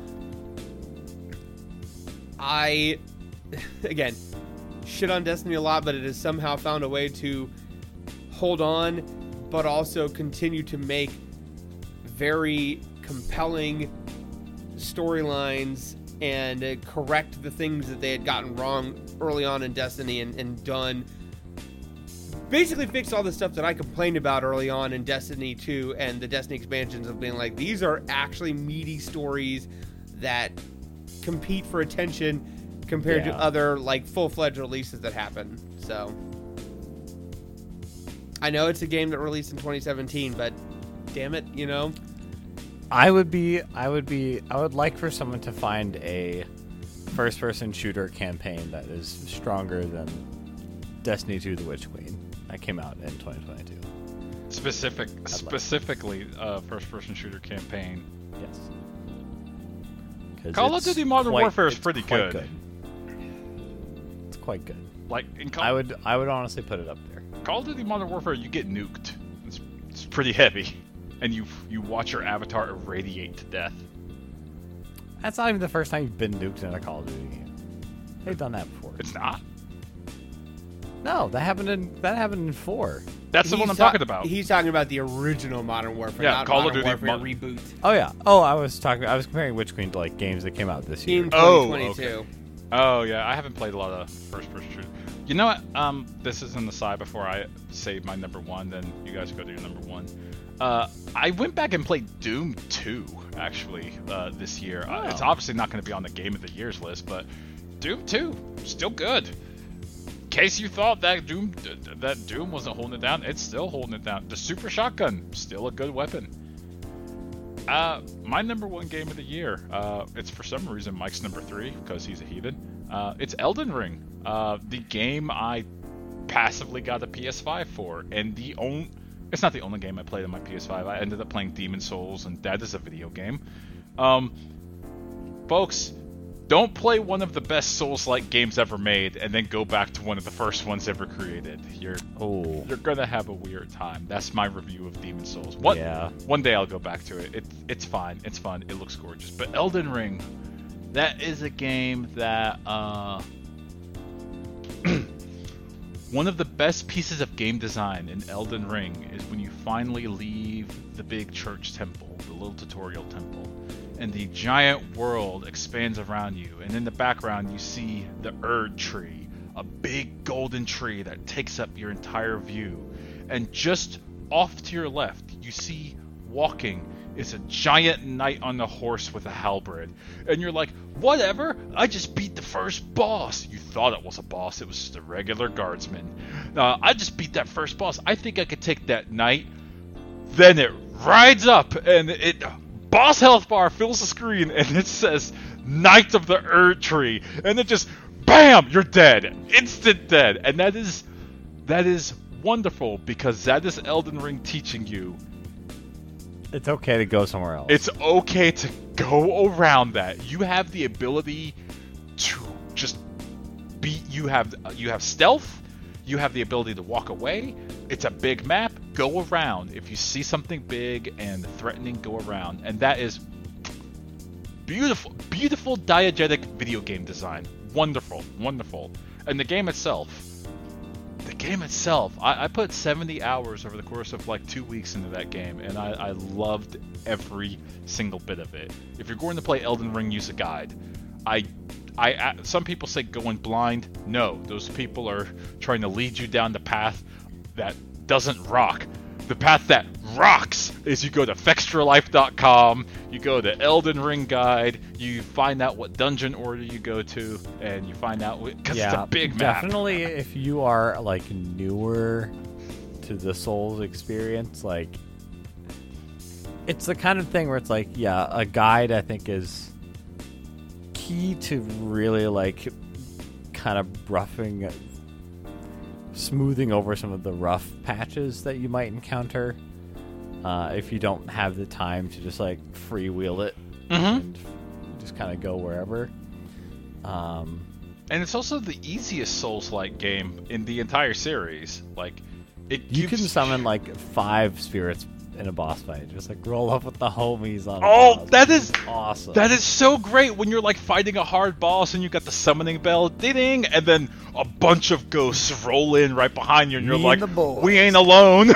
Speaker 2: I, again, shit on Destiny a lot, but it has somehow found a way to hold on, but also continue to make very compelling storylines and uh, correct the things that they had gotten wrong early on in Destiny, and, and done basically fixed all the stuff that I complained about early on in Destiny two and the Destiny expansions, of being like, these are actually meaty stories that compete for attention compared
Speaker 3: Yeah.
Speaker 2: to other like full-fledged releases that happen. So I know it's a game that released in twenty seventeen, but damn it, you know.
Speaker 3: I would be, I would be, I would like for someone to find a first-person shooter campaign that is stronger than Destiny two: The Witch Queen that came out in twenty twenty-two.
Speaker 1: Specific,
Speaker 3: like-
Speaker 1: specifically, uh, first-person shooter campaign.
Speaker 3: Yes. 'Cause
Speaker 1: Call of
Speaker 3: it's
Speaker 1: Duty Modern
Speaker 3: quite-
Speaker 1: Warfare is
Speaker 3: it's
Speaker 1: pretty
Speaker 3: quite
Speaker 1: good.
Speaker 3: It's quite good.
Speaker 1: Like in Call,
Speaker 3: I would, I would honestly put it up there.
Speaker 1: Call of Duty Modern Warfare, you get nuked. It's, it's pretty heavy, and you you watch your avatar irradiate to death.
Speaker 3: That's not even the first time you've been nuked in a Call of Duty game. They've done that before.
Speaker 1: It's not.
Speaker 3: No, that happened in that happened in four.
Speaker 1: That's the
Speaker 2: He's
Speaker 1: one I'm
Speaker 2: ta-
Speaker 1: talking about.
Speaker 2: He's talking about the original Modern Warfare,
Speaker 1: Yeah,
Speaker 2: not
Speaker 1: Call of
Speaker 2: Modern
Speaker 1: Duty
Speaker 2: Warfare
Speaker 1: Mo-
Speaker 2: reboot
Speaker 3: Oh yeah. Oh, I was talking. I was comparing Witch Queen to like games that came out this year.
Speaker 2: in
Speaker 1: Oh,
Speaker 2: twenty twenty-two.
Speaker 1: Oh yeah, I haven't played a lot of first-person shooters. You know what? Um, this is an aside before I say my number one. Then you guys go to your number one. Uh, I went back and played Doom two actually uh, this year. Uh, it's
Speaker 3: Oh.
Speaker 1: obviously not going to be on the Game of the Year's list, but Doom two still good. In case you thought that Doom that Doom wasn't holding it down, it's still holding it down. The Super Shotgun, still a good weapon. Uh, my number one game of the year. Uh, it's for some reason Mike's number three because he's a heathen. Uh, it's Elden Ring. Uh, the game I passively got a P S five for, and the only. It's not the only game I played on my P S five. I ended up playing Demon Souls, and that is a video game. Um, folks, don't play one of the best Souls-like games ever made, and then go back to one of the first ones ever created. You're
Speaker 3: Oh.
Speaker 1: you're gonna have a weird time. That's my review of Demon Souls. What?
Speaker 3: Yeah.
Speaker 1: One day I'll go back to it. It it's fine. It's fun. It looks gorgeous. But Elden Ring, that is a game that uh. One of the best pieces of game design in Elden Ring is when you finally leave the big church temple, the little tutorial temple, and the giant world expands around you, and in the background you see the Erd tree, a big golden tree that takes up your entire view. And just off to your left, you see walking is a giant knight on a horse with a halberd. And you're like, whatever, I just beat the first boss. You thought it was a boss, it was just a regular guardsman. Uh, I just beat that first boss. I think I could take that knight. Then it rides up, and it boss health bar fills the screen, and it says Knight of the Erdtree. And it just, bam, you're dead. Instant dead. And that is, that is wonderful, because that is Elden Ring teaching you
Speaker 3: It's okay to go somewhere else.
Speaker 1: it's okay to go around that. You have the ability to just be. You have you have stealth. You have the ability to walk away. It's a big map. Go around. If you see something big and threatening, go around. And that is beautiful, beautiful diegetic video game design. Wonderful, wonderful. And the game itself. The game itself, I, I put seventy hours over the course of like two weeks into that game, and I, I loved every single bit of it. If you're going to play Elden Ring, use a guide. I, I, I, some people say going blind. No, those people are trying to lead you down the path that doesn't rock. The path that rocks is you go to Fextra Life dot com, you go to Elden Ring Guide, you find out what dungeon order you go to, and you find out, because
Speaker 3: yeah,
Speaker 1: it's a big map.
Speaker 3: Definitely, if you are like newer to the Souls experience, like it's the kind of thing where it's like, yeah, a guide I think is key to really like kind of roughing, smoothing over some of the rough patches that you might encounter. Uh, if you don't have the time to just like freewheel it
Speaker 1: Mm-hmm.
Speaker 3: and just kind of go wherever. Um,
Speaker 1: And it's also the easiest Souls-like game in the entire series. Like, it
Speaker 3: you
Speaker 1: gives...
Speaker 3: can summon like five spirits in a boss fight. Just like roll up with the homies on.
Speaker 1: Oh,
Speaker 3: a boss.
Speaker 1: that is
Speaker 3: awesome.
Speaker 1: That is so great when you're like fighting a hard boss and you got the summoning bell, ding, and then a bunch of ghosts roll in right behind you, and you're
Speaker 3: Me
Speaker 1: like,
Speaker 3: and the boys.
Speaker 1: "We ain't alone."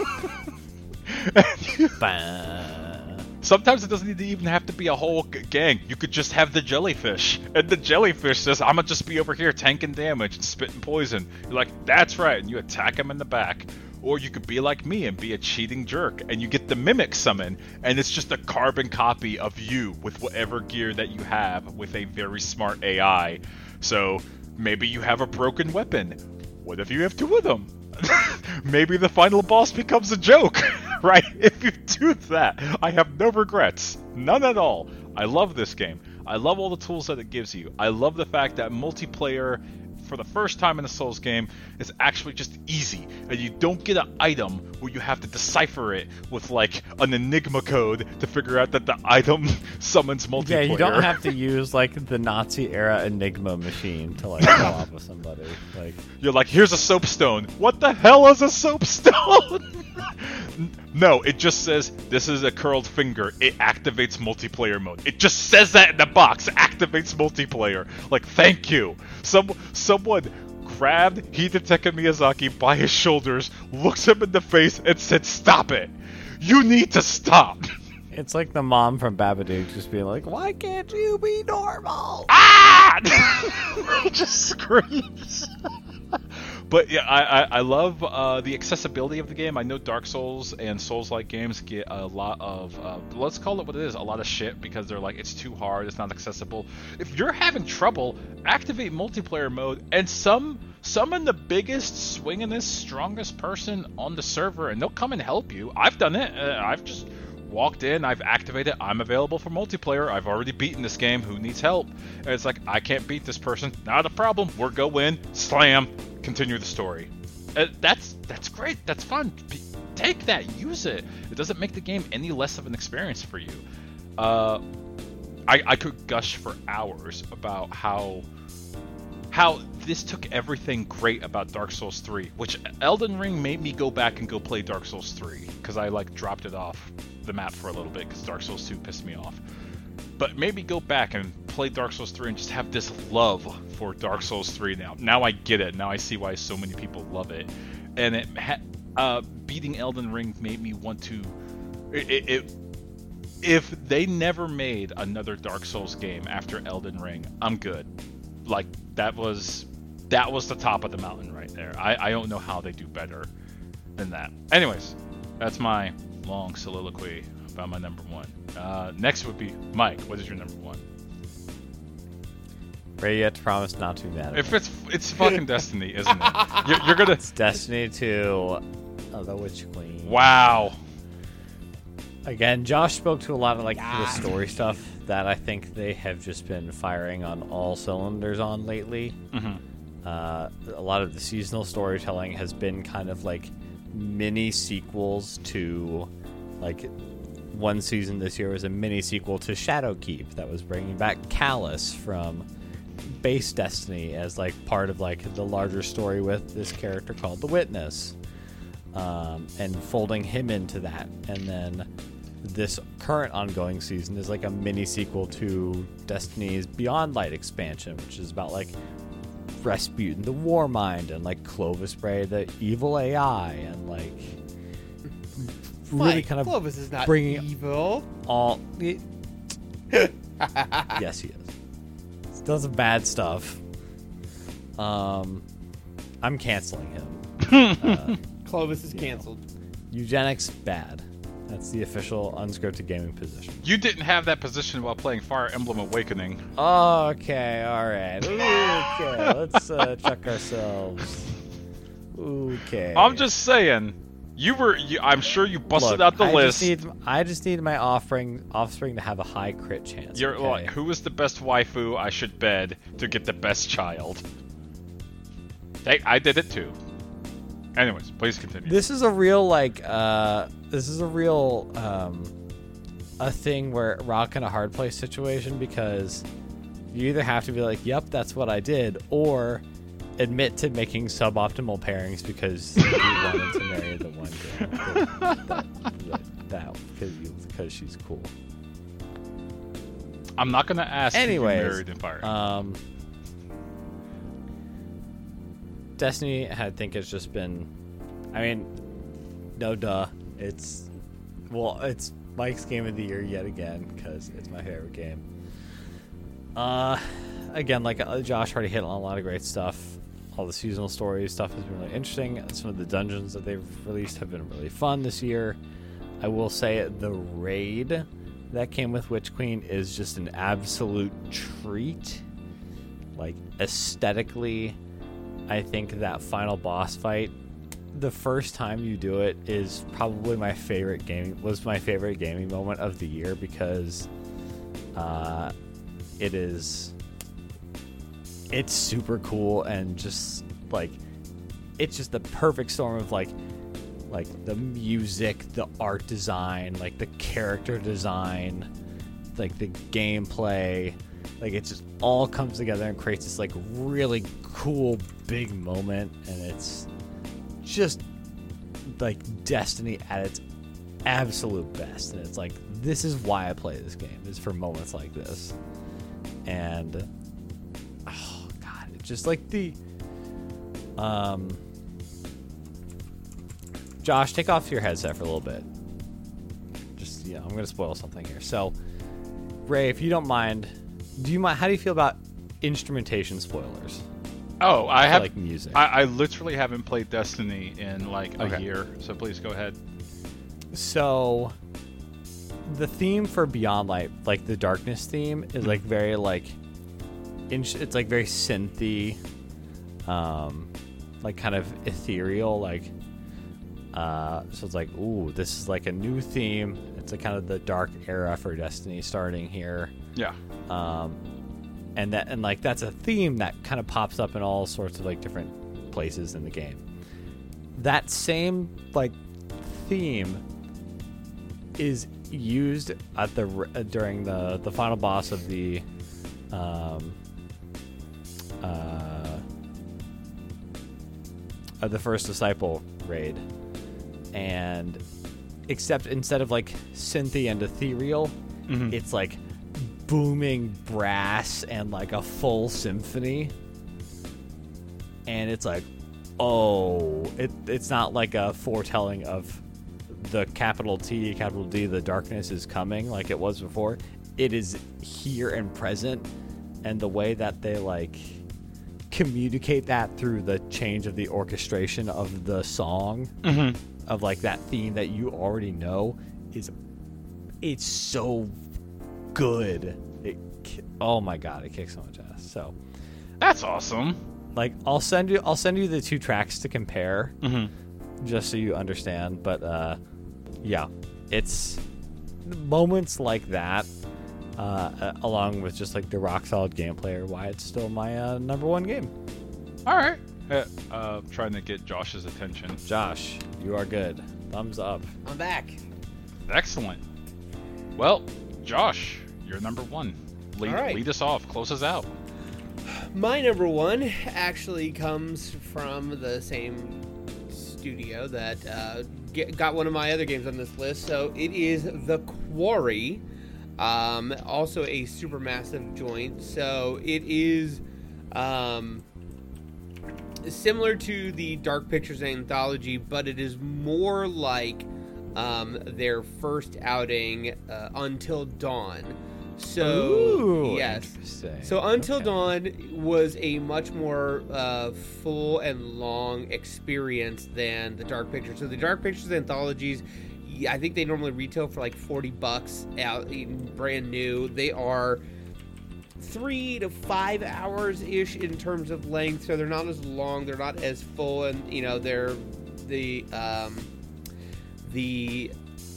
Speaker 3: Bah.
Speaker 1: Sometimes it doesn't even have to be a whole g- gang. You could just have the jellyfish, and the jellyfish says, "I'm gonna just be over here tanking damage and spitting poison." You're like, "That's right," and you attack him in the back. Or you could be like me and be a cheating jerk, and you get the mimic summon, and it's just a carbon copy of you with whatever gear that you have with a very smart A I. So maybe you have a broken weapon. What if you have two of them? Maybe the final boss becomes a joke, right? If you do that, I have no regrets. None at all. I love this game. I love all the tools that it gives you. I love the fact that multiplayer, for the first time in a Souls game, is actually just easy, and you don't get an item where you have to decipher it with like an enigma code to figure out that the item summons multiplayer.
Speaker 3: Yeah, you don't have to use like the Nazi era Enigma machine to like go off with somebody. Like
Speaker 1: You're like, here's a soapstone. What the hell is a soapstone? No, it just says, this is a curled finger. It activates multiplayer mode. It just says that in the box. Activates multiplayer. Like, thank you. Some Someone grabbed Hidetaka Miyazaki by his shoulders, looks him in the face, and said, stop it. You need to stop.
Speaker 3: it's like the mom from Babadook just being like, "Why can't you be normal?"
Speaker 1: Ah! He just screams. But yeah, I, I, I love uh, the accessibility of the game. I know Dark Souls and Souls-like games get a lot of, uh, let's call it what it is, a lot of shit because they're like, it's too hard, it's not accessible. If you're having trouble, activate multiplayer mode and some summon the biggest, swingingest, strongest person on the server, and they'll come and help you. I've done it. Uh, I've just walked in, I've activated, I'm available for multiplayer, I've already beaten this game, who needs help? And it's like, I can't beat this person, not a problem, we're go in, slam, continue the story. Uh, that's that's great, that's fun. P- take that, use it. It doesn't make the game any less of an experience for you. Uh, I, I could gush for hours about how how this took everything great about Dark Souls three, which Elden Ring made me go back and go play Dark Souls three, because I like dropped it off the map for a little bit because Dark Souls two pissed me off. But maybe go back and play Dark Souls three and just have this love for Dark Souls three now. Now I get it. Now I see why so many people love it. And it ha- uh, beating Elden Ring made me want to... It, it, it, if they never made another Dark Souls game after Elden Ring, I'm good. Like, that was that was the top of the mountain right there. I, I don't know how they do better than that. Anyways, That's my long soliloquy about my number one. Uh, next would be Mike. What is your number one?
Speaker 3: Ray, you have to promise not to be mad at
Speaker 1: If
Speaker 3: me.
Speaker 1: it's it's fucking Destiny, isn't it? You're, you're gonna.
Speaker 3: It's Destiny two, uh, the Witch Queen.
Speaker 1: Wow.
Speaker 3: Again, Josh spoke to a lot of like the story stuff that I think they have just been firing on all cylinders on lately.
Speaker 1: Mm-hmm.
Speaker 3: Uh, a lot of the seasonal storytelling has been kind of like mini sequels to, like, one season this year was a mini sequel to Shadowkeep that was bringing back Callus from base Destiny as like part of like the larger story with this character called the Witness, um, and folding him into that. And then this current ongoing season is like a mini sequel to Destiny's Beyond Light expansion, which is about like Rasputin the Warmind and like Clovis Bray the evil A I, and like really
Speaker 2: Mike,
Speaker 3: kind of
Speaker 2: Clovis is not
Speaker 3: bringing
Speaker 2: evil.
Speaker 3: all. Yes, he is. He does some bad stuff. Um, I'm canceling him. uh,
Speaker 2: Clovis is canceled.
Speaker 3: eugenics bad. That's the official unscripted gaming position.
Speaker 1: You didn't have that position while playing Fire Emblem Awakening.
Speaker 3: Okay, all right. Okay, let's uh, check ourselves. Okay.
Speaker 1: I'm just saying, you were. You, I'm sure you busted
Speaker 3: Look,
Speaker 1: out the
Speaker 3: I
Speaker 1: list.
Speaker 3: Just need, I just need my offspring offspring to have a high crit chance.
Speaker 1: You're
Speaker 3: okay?
Speaker 1: like, who is the best waifu I should bed to get the best child? Hey, I did it too. Anyways, please continue.
Speaker 3: This is a real like uh this is a real um a thing where rock and a hard place situation, because you either have to be like, yep, that's what I did, or admit to making suboptimal pairings because you wanted to marry the one girl that, that, that because you because she's cool.
Speaker 1: I'm not gonna ask
Speaker 3: Anyways,
Speaker 1: if you married in Fire.
Speaker 3: Um Destiny, I think, has just been, I mean, no duh. It's, well, it's Mike's game of the year yet again, because it's my favorite game. Uh, again, like uh, Josh already hit on a lot of great stuff. All the seasonal story stuff has been really interesting. Some of the dungeons that they've released have been really fun this year. I will say the raid that came with Witch Queen is just an absolute treat. Like, aesthetically, I think that final boss fight, the first time you do it, is probably my favorite gaming was my favorite gaming moment of the year, because uh, it is it's super cool, and just like it's just the perfect storm of like like the music, the art design, like the character design, like the gameplay. Like, it just all comes together and creates this like really cool big moment, and it's just like Destiny at its absolute best. And it's like, this is why I play this game, is for moments like this. And oh god, it's just like the um Josh, take off your headset for a little bit. Just, you know, I'm gonna spoil something here. So Ray, if you don't mind, do you mind? How do you feel about instrumentation spoilers?
Speaker 1: Oh, I have
Speaker 3: like music.
Speaker 1: I, I literally haven't played Destiny in like a
Speaker 3: Okay.
Speaker 1: year, so please go ahead.
Speaker 3: So, the theme for Beyond Light, like the darkness theme, is like very like, in, it's like very synthy, um, like kind of ethereal, like. Uh, so it's like, ooh, this is like a new theme. It's a kind of the dark era for Destiny starting here.
Speaker 1: Yeah.
Speaker 3: Um, and that and like that's a theme that kind of pops up in all sorts of like different places in the game. That same like theme is used at the uh, during the the final boss of the um uh of the First Disciple raid, and except instead of like synthy and ethereal,
Speaker 1: Mhm.
Speaker 3: it's like booming brass and like a full symphony, and it's like, oh, it it's not like a foretelling of the capital T, capital D, the darkness is coming like it was before. It is here and present, and the way that they like communicate that through the change of the orchestration of the song,
Speaker 1: Mm-hmm.
Speaker 3: of like that theme that you already know is it's so good. It, oh my god, it kicks so much ass. So
Speaker 1: that's awesome.
Speaker 3: Like I'll send you I'll send you the two tracks to compare,
Speaker 1: Mm-hmm.
Speaker 3: just so you understand. But uh, yeah, it's moments like that, uh, along with just like the rock solid gameplay, are why it's still my uh, number one game.
Speaker 1: All right. Uh, uh, trying to get Josh's attention.
Speaker 3: Josh, you are good. Thumbs up.
Speaker 2: I'm back.
Speaker 1: Excellent. Well, Josh, you're number one. Lead,
Speaker 2: All right.
Speaker 1: lead us off. Close us out.
Speaker 2: My number one actually comes from the same studio that uh, get, got one of my other games on this list. So it is The Quarry, um, also a supermassive joint. So it is um, similar to the Dark Pictures anthology, but it is more like um, their first outing, uh, Until Dawn. So
Speaker 3: Ooh,
Speaker 2: yes,
Speaker 3: interesting.
Speaker 2: so Until
Speaker 3: Okay.
Speaker 2: Dawn was a much more uh, full and long experience than the Dark Pictures. So the Dark Pictures anthologies, yeah, I think they normally retail for like forty bucks out, brand new. They are three to five hours ish in terms of length, so they're not as long, they're not as full, and you know they're the um, the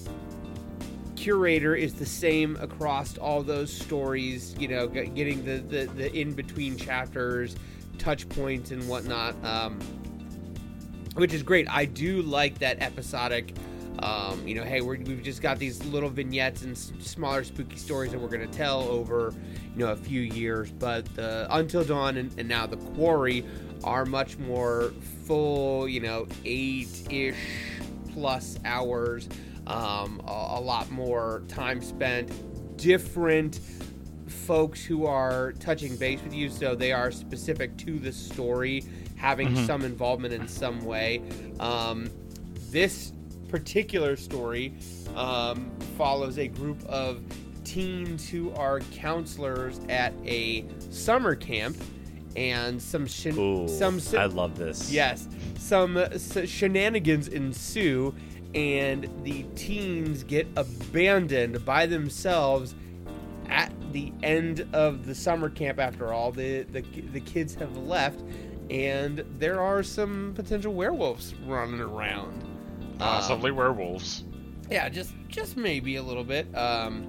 Speaker 2: curator is the same across all those stories, you know, g- getting the, the, the in-between chapters, touch points and whatnot, um, which is great. I do like that episodic, um, you know, hey, we're, we've just got these little vignettes and s- smaller spooky stories that we're going to tell over, you know, a few years, but the Until Dawn and, and now The Quarry are much more full, you know, eight-ish plus hours, Um, a, a lot more time spent, different folks who are touching base with you, so they are specific to the story, having
Speaker 1: Mhm.
Speaker 2: some involvement in some way. Um, this particular story um, follows a group of teens who are counselors at a summer camp, and some shen-
Speaker 3: Ooh,
Speaker 2: some
Speaker 3: I love this.
Speaker 2: yes, some uh, s- shenanigans ensue. And the teens get abandoned by themselves at the end of the summer camp. After all, the, the the kids have left, and there are some potential werewolves running around.
Speaker 1: Possibly
Speaker 2: Um,
Speaker 1: werewolves.
Speaker 2: yeah, just just maybe a little bit. Um,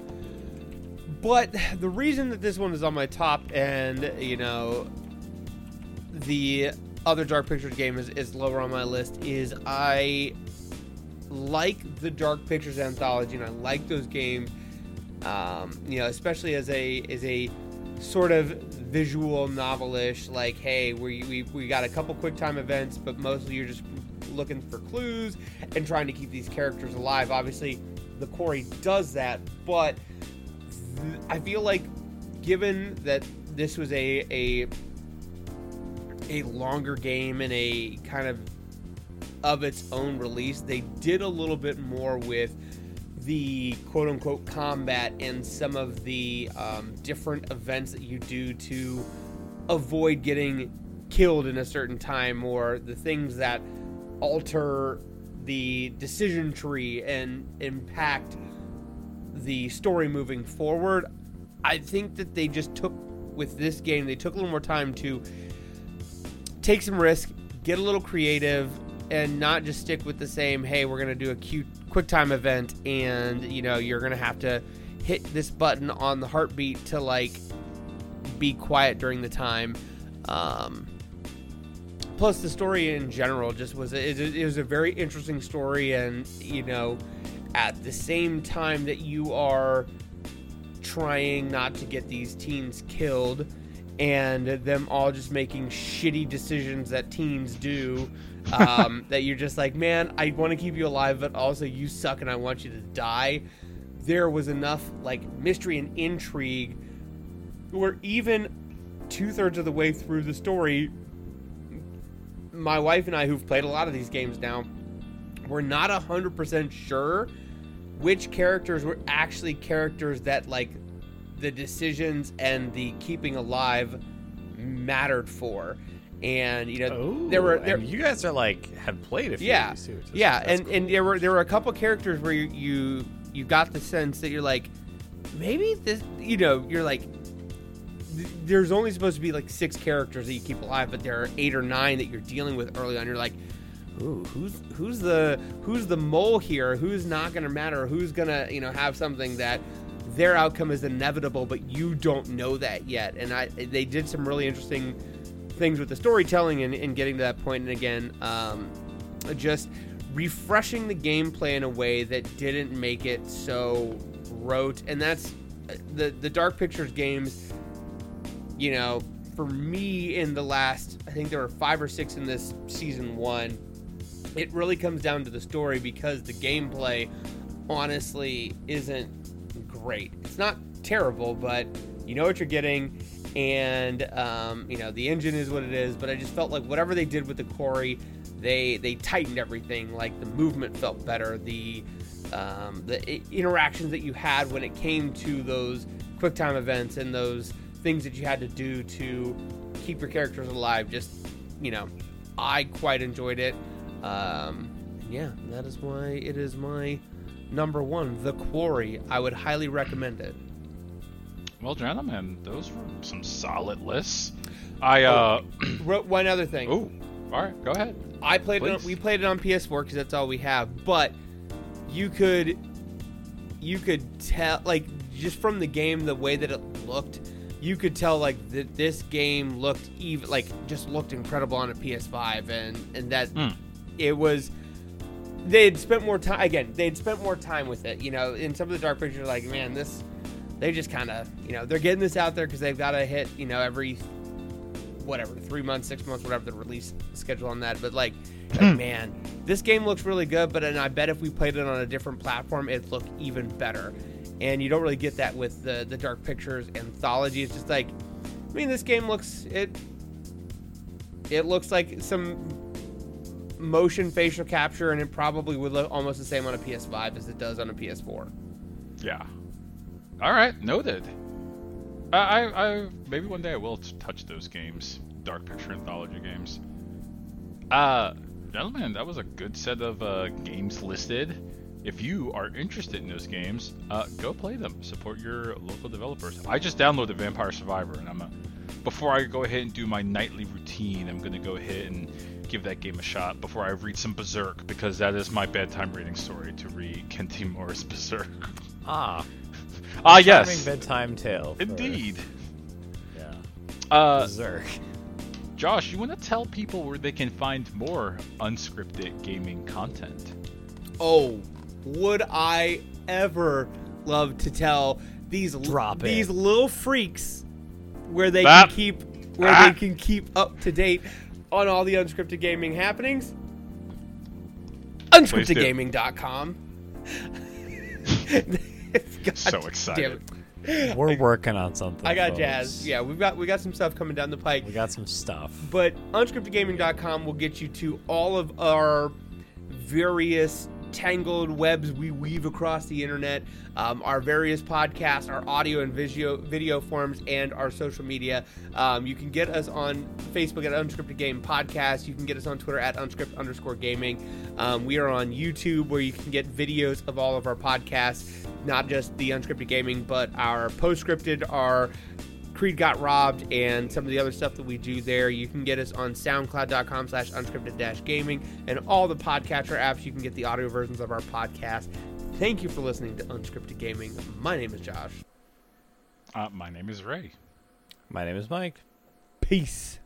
Speaker 2: but the reason that this one is on my top, and you know, the other Dark Pictures game is, is lower on my list, is I like the Dark Pictures anthology, and I like those games, um, you know, especially as a as a sort of visual novelish, like, hey, we, we, we got a couple quick time events, but mostly you're just looking for clues and trying to keep these characters alive. Obviously, The Quarry does that, but th- I feel like given that this was a a a longer game and a kind of of its own release, they did a little bit more with the quote-unquote combat and some of the um, different events that you do to avoid getting killed in a certain time, or the things that alter the decision tree and impact the story moving forward. I think that they just took, with this game, they took a little more time to take some risk, get a little creative, and not just stick with the same, hey, we're going to do a cute quick time event, and, you know, you're going to have to hit this button on the heartbeat to, like, be quiet during the time. Um, plus, the story in general just was, it, it was a very interesting story, and, you know, at the same time that you are trying not to get these teens killed, and them all just making shitty decisions that teens do, um, that you're just like, man, I want to keep you alive, but also you suck and I want you to die. There was enough like mystery and intrigue where even two-thirds of the way through the story, my wife and I, who've played a lot of these games now, we're not one hundred percent sure which characters were actually characters that, like, the decisions and the keeping alive mattered for. And you know,
Speaker 3: Oh,
Speaker 2: there were there,
Speaker 3: and you guys are like have played a few
Speaker 2: yeah,
Speaker 3: of these too. which is-
Speaker 2: yeah,
Speaker 3: that's
Speaker 2: and
Speaker 3: cool.
Speaker 2: and there were there were a couple characters where you, you you got the sense that you're like, maybe this, you know, you're like, th- there's only supposed to be like six characters that you keep alive, but there are eight or nine that you're dealing with early on. You're like, ooh, who's who's the who's the mole here? Who's not gonna matter? Who's gonna, you know, have something that their outcome is inevitable, but you don't know that yet. And I they did some really interesting things with the storytelling and, and getting to that point. And again, um, just refreshing the gameplay in a way that didn't make it so rote. And that's the the Dark Pictures games, you know, for me in the last, I think there were five or six in this season one, it really comes down to the story, because the gameplay honestly isn't great. It's not terrible, but you know what you're getting, and um, you know, the engine is what it is. But I just felt like whatever they did with the Quarry, they they tightened everything. Like the movement felt better, the um, the I- interactions that you had when it came to those quick time events and those things that you had to do to keep your characters alive. Just, you know, I quite enjoyed it. Um, yeah, that is why it is my number one, The Quarry. I would highly recommend it.
Speaker 1: Well, gentlemen, those were some solid lists. I uh
Speaker 2: Ro- One other thing.
Speaker 1: oh, all right, go ahead.
Speaker 2: I played it on,
Speaker 1: Please.
Speaker 2: we played it on P S four because that's all we have. But you could you could tell, like, just from the game, the way that it looked, you could tell like that this game looked even like just looked incredible on a P S five, and and that
Speaker 1: Mm.
Speaker 2: it was. They had spent more time again. They had spent more time with it, you know. In some of the Dark Pictures, like, man, this they just kind of, you know, they're getting this out there because they've got to hit, you know, every whatever three months, six months, whatever the release schedule on that. But like, like man, this game looks really good. But and I bet if we played it on a different platform, it'd look even better. And you don't really get that with the the Dark Pictures anthology. It's just like, I mean, this game looks it. It looks like some motion facial capture, and it probably would look almost the same on a P S five as it does on a P S four.
Speaker 1: Yeah. All right, noted. I, I, I maybe one day I will t- touch those games, Dark Picture anthology games. Uh, gentlemen, that was a good set of uh, games listed. If you are interested in those games, uh, go play them. Support your local developers. I just downloaded Vampire Survivor, and I'm a, before I go ahead and do my nightly routine, I'm gonna go ahead and give that game a shot before I read some Berserk, because that is my bedtime reading story, to read Ken Timore's Berserk.
Speaker 3: Ah,
Speaker 1: Ah,
Speaker 3: charming
Speaker 1: yes,
Speaker 3: bedtime tale. for-
Speaker 1: indeed.
Speaker 3: Yeah.
Speaker 1: Uh,
Speaker 3: Berserk.
Speaker 1: Josh, you want to tell people where they can find more unscripted gaming content?
Speaker 2: Oh, would I ever love to tell these
Speaker 3: Drop it.
Speaker 2: these little freaks where they
Speaker 1: Ah.
Speaker 2: can keep where
Speaker 1: Ah.
Speaker 2: they can keep up to date on all the unscripted gaming happenings? unscripted gaming dot com.
Speaker 1: So excited.
Speaker 3: We're working on something.
Speaker 2: I got
Speaker 3: folks.
Speaker 2: jazz. Yeah, we've got we got some stuff coming down the pike.
Speaker 3: We got some stuff.
Speaker 2: But unscripted gaming dot com will get you to all of our various tangled webs we weave across the internet, um, our various podcasts, our audio and video video forms, and our social media. Um, you can get us on Facebook at Unscripted Game Podcast. You can get us on Twitter at unscript underscore gaming. Um, we are on YouTube, where you can get videos of all of our podcasts, not just the Unscripted Gaming, but our post-scripted, our Creed Got Robbed, and some of the other stuff that we do there. You can get us on soundcloud.com slash unscripted dash gaming, and all the podcatcher apps. You can get the audio versions of our podcast. Thank you for listening to Unscripted Gaming. My name is Josh.
Speaker 1: Uh, my name is Ray.
Speaker 3: My name is Mike.
Speaker 2: Peace.